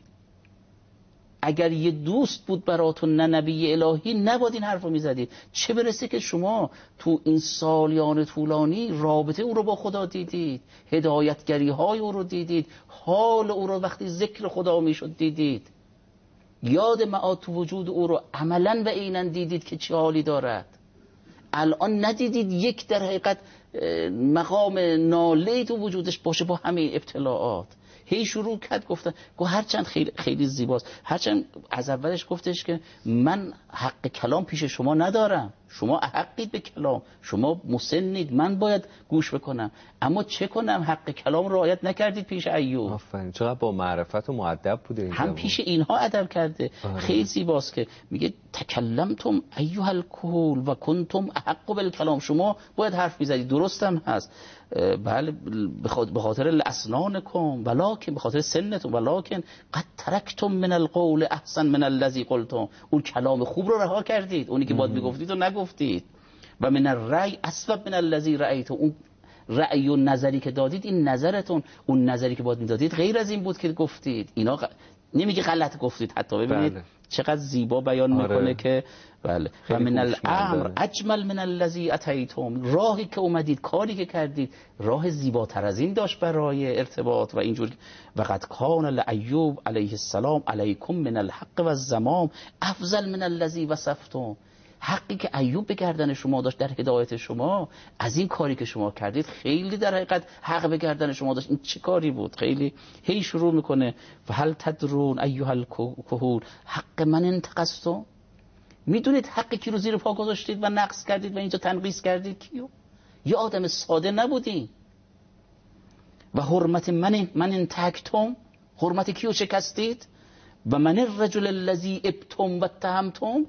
اگر یه دوست بود براتون نه نبی الهی، نباید این حرف رو میزدید. چه برسه که شما تو این سالیان طولانی رابطه او رو با خدا دیدید، هدایتگری های او رو دیدید، حال او رو وقتی ذکر خدا میشد دیدید، یاد معاد تو وجود او رو عملا و عینا دیدید که چه حالی دارد. الان ندیدید یک در حقیقت مقام ناله تو وجودش باشه با همه ابتلاعات. هی شروع کرد گفتن، هرچند خیلی خیلی زیباست، هرچند از اولش گفتش که من حق کلام پیش شما ندارم، شما حقید به کلام، شما مسنید، من باید گوش بکنم، اما چه کنم حق کلام رعایت نکردید پیش ایوب. آفرین، چقدر با معرفت و مؤدب بوده این هم پیش اینها ادب کرده. خیلی زیباست که میگه تکلمتم ایها الکهول و کنتم احق بالکلام، شما باید حرف میزدید، درستم هست، بله به خاطر الاسنانکم ولکن، به خاطر سنتون، ولکن قد ترکتم من القول احسن من الذی قلتم، اون کلام خوب رو رها کردید، اونی که باید میگفتید و نگفتید. و من الرأی اسبب من الذی رأیتم، اون رأی و نظری که دادید، این نظرتون، اون نظری که باید میدادید غیر از این بود که گفتید. اینا نمیگه غلط گفتید، حتی ببینید بله. چقدر زیبا بیان میکنه که بله و من الامر اجمل من الذی اتیتم، راهی که اومدید، کاری که کردید، راه زیباتر از این داشت برای ارتباط و اینجور. و قد کان لایوب علیه السلام علیکم من الحق و الزمام افضل من الذی وصفتم، حقی که ایوب به گردن شما داشت در هدایت شما، از این کاری که شما کردید خیلی در حقیقت حق به گردن شما داشت. این چه کاری بود؟ خیلی هی شروع میکنه و هل تدرون ایها الکهول حق من انتقصتم، میدونید حق کی رو زیر پا گذاشتید و نقص کردید و اینجا تنقیص کردید؟ کیو؟ یه آدم ساده نبودین. و حرمت من انتهکتم، حرمت کیو شکستید؟ و من الرجل الذی ابتم و اتهمتم،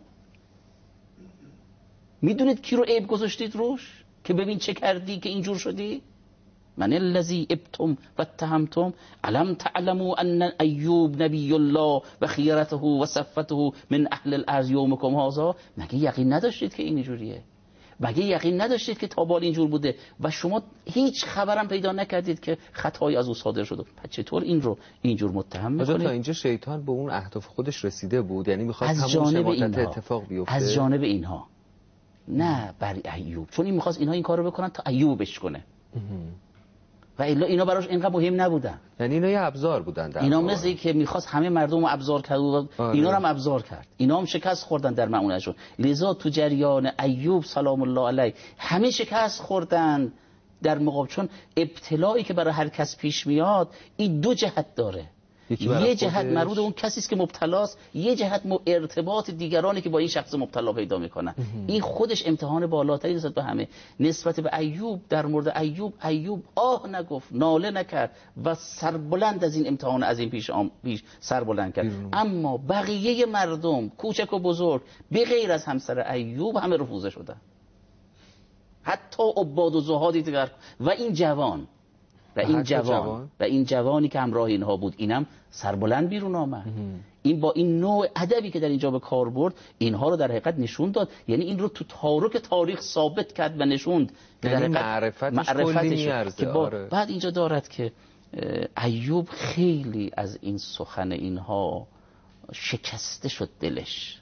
میدونید کی رو عیب گذاشتید روش که ببین چه کردی که اینجور شدی؟ من الذی ابتم و اتهمتم علم تعلموا ان ایوب نبی الله و خیرته و صفته من اهل الارض یومکم هذا؟ مگه یقین نداشتید که اینجوریه؟ مگه یقین نداشتید که تابال اینجور بوده و شما هیچ خبرم پیدا نکردید که خطایی از او صادر شده؟ پس چطور این رو اینجور متهم میکنید؟ تا اینجا شیطان به اون اهداف خودش رسیده بود، یعنی می‌خواست همون شماتت اتفاق بیفته از جانب اینها، نه بر ایوب، چون این می‌خواست اینها این کارو بکنن تا ایوب بشکنه و الا اینا براش اینقدر مهم نبودن. یعنی اینا یه ابزار بودن در اینا مثل که میخواست همه مردم رو ابزار کرد و اینا رو هم ابزار کرد. اینا هم شکست خوردن در مؤونتشون. لذا تو جریان ایوب سلام الله علیه همه شکست خوردن در مقابل، چون ابتلایی که برای هر کس پیش میاد این دو جهت داره. یه جهت مربوط اون کسی است که مبتلاست، یه جهت ارتباط دیگرانی که با این شخص مبتلا پیدا میکنن. این خودش امتحان بالاتری نسبت به همه. نسبت به ایوب، در مورد ایوب آه نگفت، ناله نکرد و سربلند از این امتحان از این پیش سربلند کرد. اما بقیه مردم کوچک و بزرگ به غیر از همسر ایوب همه رفوزه شدن، حتی عباد و زهادی دیگر و این جوان و این جوانی که همراه اینها بود، اینم سربلند بیرون آمد. این با این نوع ادبی که در اینجا به کار برد اینها رو در حقیقت نشون داد، یعنی این رو تو تارک تاریخ ثابت کرد و نشوند که در معرفتش که بعد اینجا دارد که ایوب خیلی از این سخن اینها شکسته شد دلش،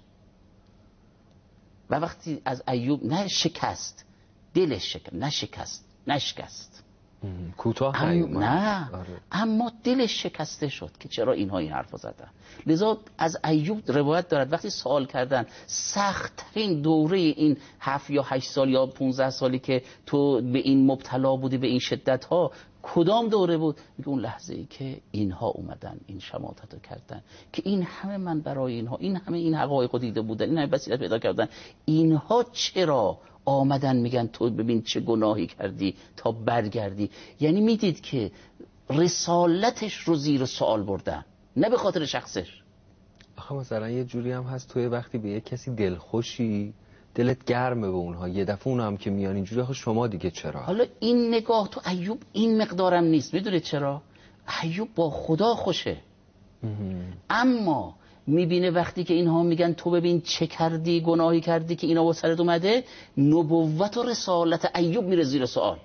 و وقتی از ایوب نه شکست دلش نشکست کوتاه نه اما دلش شکسته شد که چرا اینها این حرفو زدن. لذا از ایوب روایت دارد وقتی سوال کردن سخت‌ترین دوره این 7 یا 8 سال یا 15 سالی که تو به این مبتلا بودی، به این شدت ها، کدام دوره بود؟ میگه اون لحظه ای که اینها اومدن این شماتتو کردن، که این همه من برای اینها این همه این حقایق دیده بودن، این همه بصیرت پیدا کردن، اینها چرا آمدن میگن تو ببین چه گناهی کردی تا برگردی؟ یعنی میدید که رسالتش رو زیر سوال بردن، نه به خاطر شخصش. آخه مثلا یه جوری هم هست توی وقتی به یه کسی دلخوشی، دلت گرمه به اونها، یه دفعه اونها هم که میان اینجوری، آخه شما دیگه چرا؟ حالا این نگاه تو ایوب این مقدارم نیست. میدونید چرا؟ ایوب با خدا خوشه، اما میبینه وقتی که اینها میگن تو ببین چه کردی، گناهی کردی که اینا با سرت اومده، نبوت و رسالت ایوب میره زیر سوال.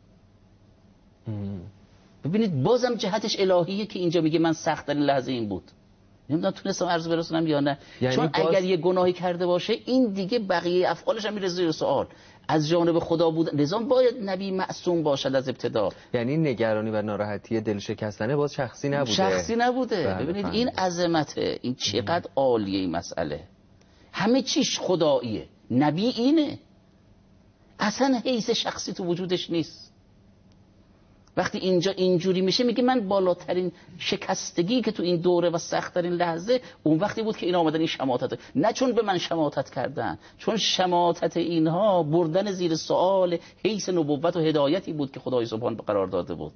ببینید بازم جهتش الهیه که اینجا میگه من سخت در این لحظه این بود، نمیدونم تونستم عرض برسونم یا نه. یعنی چون اگر یه گناهی کرده باشه این دیگه بقیه افعالش هم میره زیر سوال، از جانب خدا بود. لذا باید نبی معصوم باشد از ابتدا. یعنی نگرانی و ناراحتی دل شکستنه باز شخصی نبوده. ببینید این عظمته، این چقدر عالیه این مسئله، همه چیش خداییه. نبی اینه، اصلا حیث شخصی تو وجودش نیست. وقتی اینجا اینجوری میشه میگه من بالاترین شکستگی که تو این دوره و سخت‌ترین لحظه اون وقتی بود که اینا آمدن این شماتت، نه چون به من شماتت کردن، چون شماتت اینها بردن زیر سوال حیث نبوت و هدایتی بود که خدای سبحان قرار داده بود.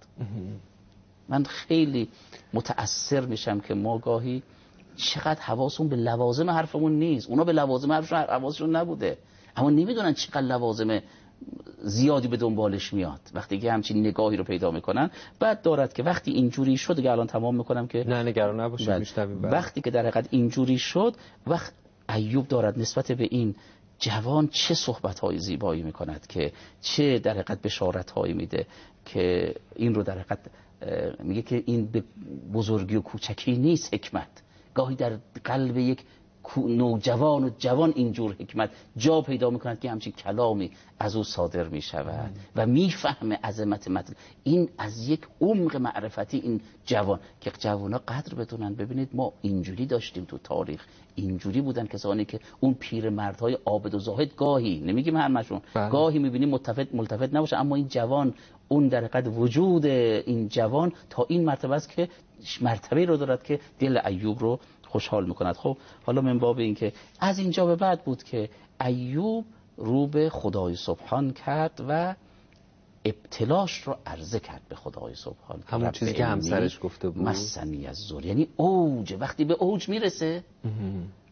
من خیلی متأثر میشم که ما گاهی چقدر حواسمون به لوازم حرفمون نیست. اونا به لوازم حواسشون نبوده، اما نمیدونن چقدر لوازم زیادی به دنبالش میاد وقتی که همچین نگاهی رو پیدا میکنن. بعد دارد که وقتی اینجوری شد، دیگه الان تمام میکنم که نه نگران نباشید میشنویم. وقتی که در حقیقت اینجوری شد، وقت ایوب دارد نسبت به این جوان چه صحبت‌های زیبایی میکند، که چه در حقیقت بشارت‌هایی میده، که این رو در حقیقت میگه که این به بزرگی و کوچکی نیست حکمت، گاهی در قلب یک نوجوان و جوان اینجور حکمت جا پیدا میکند که همچین کلامی از او صادر میشود و میفهمه عظمت مطلب. این از یک عمق معرفتی این جوان، که جوانا قدر بدونن. ببینید ما اینجوری داشتیم تو تاریخ، اینجوری بودن کسانی که اون پیرمردهای عابد و زاهد گاهی، نمیگیم همشون، گاهی میبینیم ملتفت نباشه، اما این جوان، اون در حقیقت وجود این جوان تا این مرتبه است که مرتبه رو دارد که دل ایوب رو خوشحال میکند. خب حالا من باب این که از اینجا به بعد بود که ایوب رو به خدای سبحان کرد و ابتلاش رو عرضه کرد به خدای سبحان، همون چیزی که همسرش گفته بود، مسنی از زور، یعنی اوج. وقتی به اوج میرسه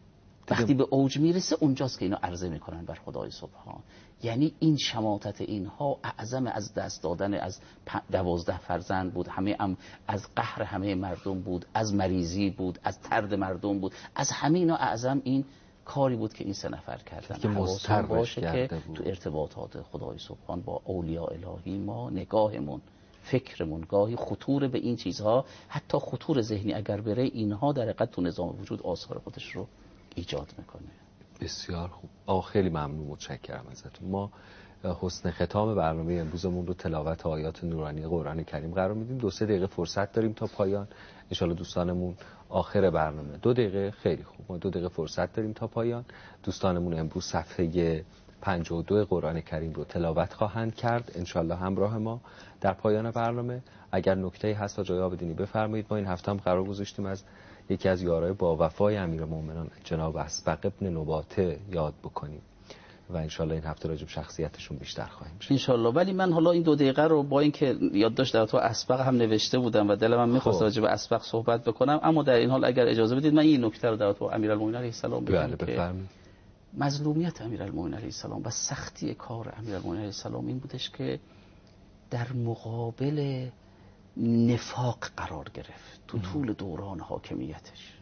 وقتی به اوج میرسه اونجاست که اینا عرضه میکنن بر خدای سبحان. یعنی این شماتت اینها اعظم از دست دادن از 12 فرزند بود، همه از قهر همه مردم بود، از مریضی بود، از طرد مردم بود، از همه اینا اعظم این کاری بود که این 3 نفر کردن. که مضطر باشه که تو ارتباطات خدای سبحان با اولیاء الهی ما نگاهمون، فکرمون گاهی خطور به این چیزها، حتی خطور ذهنی اگر بره، اینها در حقیقت تو نظام وجود آثار خودش رو ایجاد میکنه. بسیار خوب. خیلی ممنون، متشکرم ازتون. ما حسن ختام برنامه امروزمون رو تلاوت آیات نورانی قرآن کریم قرار میدیم. 2-3 دقیقه فرصت داریم تا پایان. انشالله دوستانمون آخر برنامه 2 دقیقه، خیلی خوب، ما 2 دقیقه فرصت داریم تا پایان. دوستانمون امروز صفحه 52 قرآن کریم رو تلاوت خواهند کرد انشالله همراه ما در پایان برنامه. اگر نکته‌ای هست تا جای آبدینی بفرمایید. ما این هفته هم قرار گذاشتیم از یکی از یارای با وفای امیرالمومنین جناب اسبق ابن نباته یاد بکنیم و انشالله این هفته راجع به شخصیتشون بیشتر خواهیم شد انشالله. ولی من حالا این 2 دقیقه رو با اینکه یادداشت در تو اسبق هم نوشته بودم و دلم هم می‌خواست راجع به اسبق صحبت بکنم، اما در این حال اگر اجازه بدید من این نکته رو در تو امیرالمومنین علیه السلام بگم که مظلومیت امیرالمومنین علیه السلام و سختی کار امیرالمومنین علیه السلام این بودش که در مقابل نفاق قرار گرفت تو طول دوران حاکمیتش.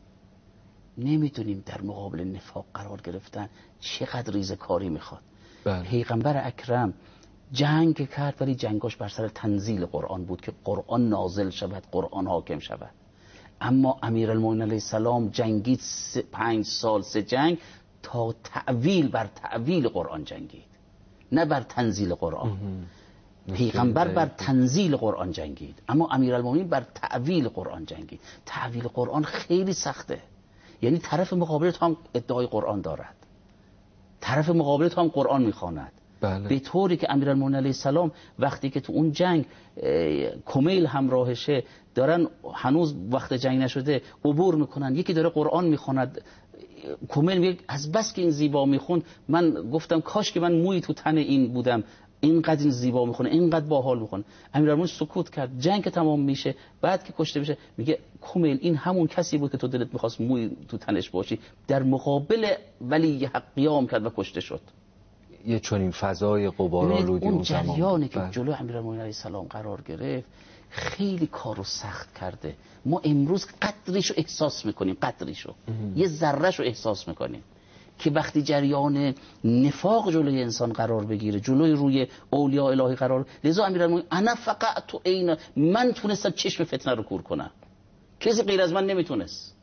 نمیدونیم در مقابل نفاق قرار گرفتن چقدر ریزکاری میخواد. پیغمبر اکرم جنگ کرد ولی جنگاش بر سر تنزیل قرآن بود که قرآن نازل شود، قرآن حاکم شود. اما امیرالمومنین علیه السلام جنگید 5 سال 3 جنگ تا تعویل بر تعویل قرآن جنگید، نه بر تنزیل قرآن. پیغمبر بر تنزیل قرآن جنگید اما امیرالمومنین بر تعویل قرآن جنگید. تعویل قرآن خیلی سخته. یعنی طرف مقابل تو هم ادعای قرآن دارد، طرف مقابل تو هم قرآن میخواند. به طوری که امیرالمومنین علیه السلام وقتی که تو اون جنگ کمیل همراهشه دارن، هنوز وقت جنگ نشده، عبور میکنن، یکی داره قرآن میخواند، کمیل میگه از بس که این زیبا میخوند من گفتم کاش که من موی تو تن این بودم، اینقدر این زیبا میخونه، اینقدر باحال میخونه. امیرالمومنین سکوت کرد. جنگ که تمام میشه، بعد که کشته میشه، میگه کمیل این همون کسی بود که تو دلت میخواست موی تو تنش باشی. در مقابل ولی حق قیام کرد و کشته شد. یه چنین فضای غبارآلودی اون جریانی که جلو امیرالمومنین علیه السلام قرار گرفت خیلی کارو سخت کرده. ما امروز قدریشو احساس میکنیم، قدریشو یه ذرهشو احساس میکنیم که وقتی جریان نفاق جلوی انسان قرار بگیره، جلوی روی اولیاء الهی قرار، لذا امیرالمومنین انا فقط تو عین، من تونستم چشم فتنه رو کور کنم، کسی غیر از من نمیتونست.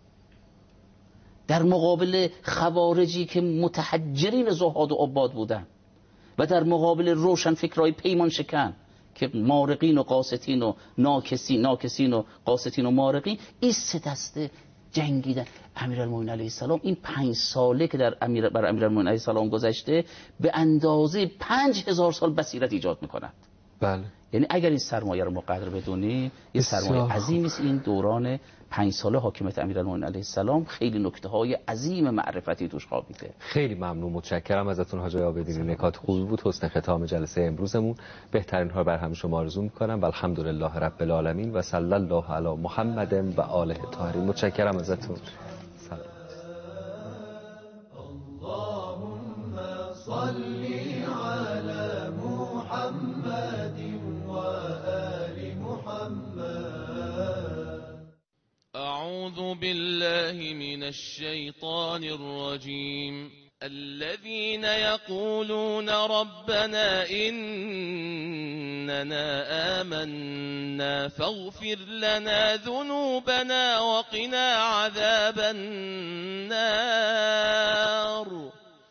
در مقابل خوارجی که متحجرین زهاد و عباد بودن و در مقابل روشن فکرای پیمان شکن که مارقین و قاستین و ناکسین و قاستین و مارقین، این 3 دسته جنگیدن. امیرالمومنین علیه السلام این 5 ساله که بر امیرالمومنین علیه السلام گذشته به اندازه 5000 سال بصیرت ایجاد میکند. بله. یعنی اگر این سرمایه رو ما قدر بدونیم، یه سرمایه عظیمی است. این دوران 5 ساله حاکمیت امیرالمومنین علیه السلام خیلی نکته‌های عظیم معرفتی توش خوابیده. خیلی ممنون، متشکرم ازتون حاج آبدینی. نکات خوبی بود. حسن ختام جلسه امروزمون. بهترین ها بر همه شما آرزو می‌کنم و الحمدلله رب العالمین و صلی الله علی محمد و آله الطاهرین. متشکرم ازتون. اللهم صل على محمد وآل محمد. أعوذ بالله من الشيطان الرجيم. الذين يقولون ربنا إننا آمنا فاغفر لنا ذنوبنا وقنا عذاب النار.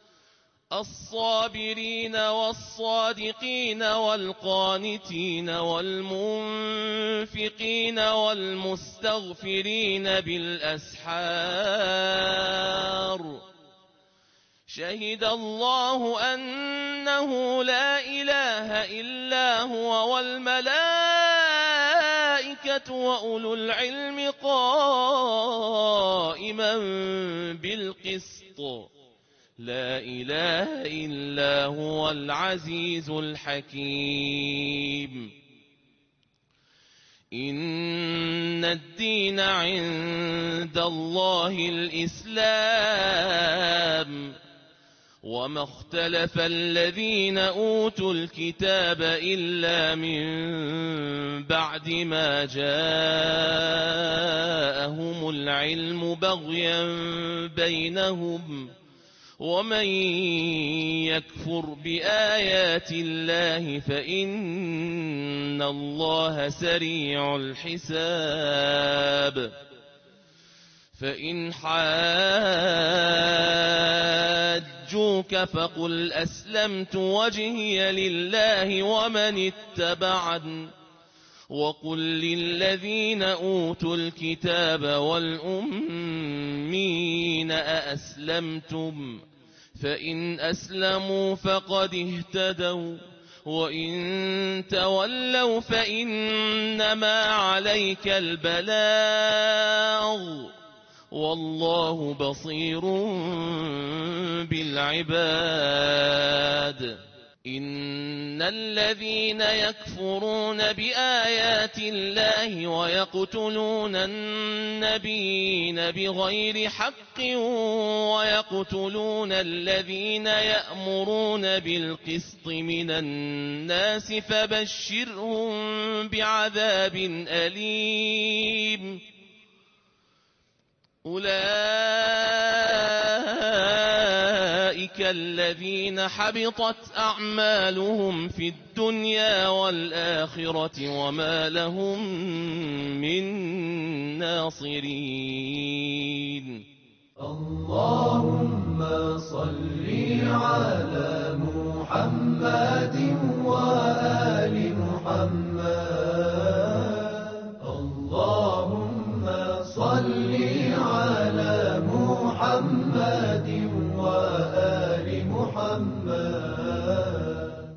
الصابرين والصادقين والقانتين والمنفقين والمستغفرين بالأسحار. شهد الله أنه لا إله إلا هو والملائكة وأولو العلم قائما بالقسط. لا إله إلا هو العزيز الحكيم. إن الدين عند الله الإسلام وما اختلف الذين أوتوا الكتاب إلا من بعد ما جاءهم العلم بغيا بينهم ومن يكفر بآيات الله فإن الله سريع الحساب فإن حاجوك فقل أسلمت وجهي لله ومن اتبعني وقل للذين أوتوا الكتاب والأمين أأسلمتم فإن أسلموا فقد اهتدوا وإن تولوا فإنما عليك البلاغ والله بصير بالعباد إن الذين يكفرون بآيات الله ويقتلون النبيين بغير حق ويقتلون الذين يأمرون بالقسط من الناس فبشرهم بعذاب أليم أولئك الذين حبطت أعمالهم في الدنيا والآخرة وما لهم من ناصرين. اللهم صل على محمد وآل محمد. اللهم صل على محمد وآل محمد.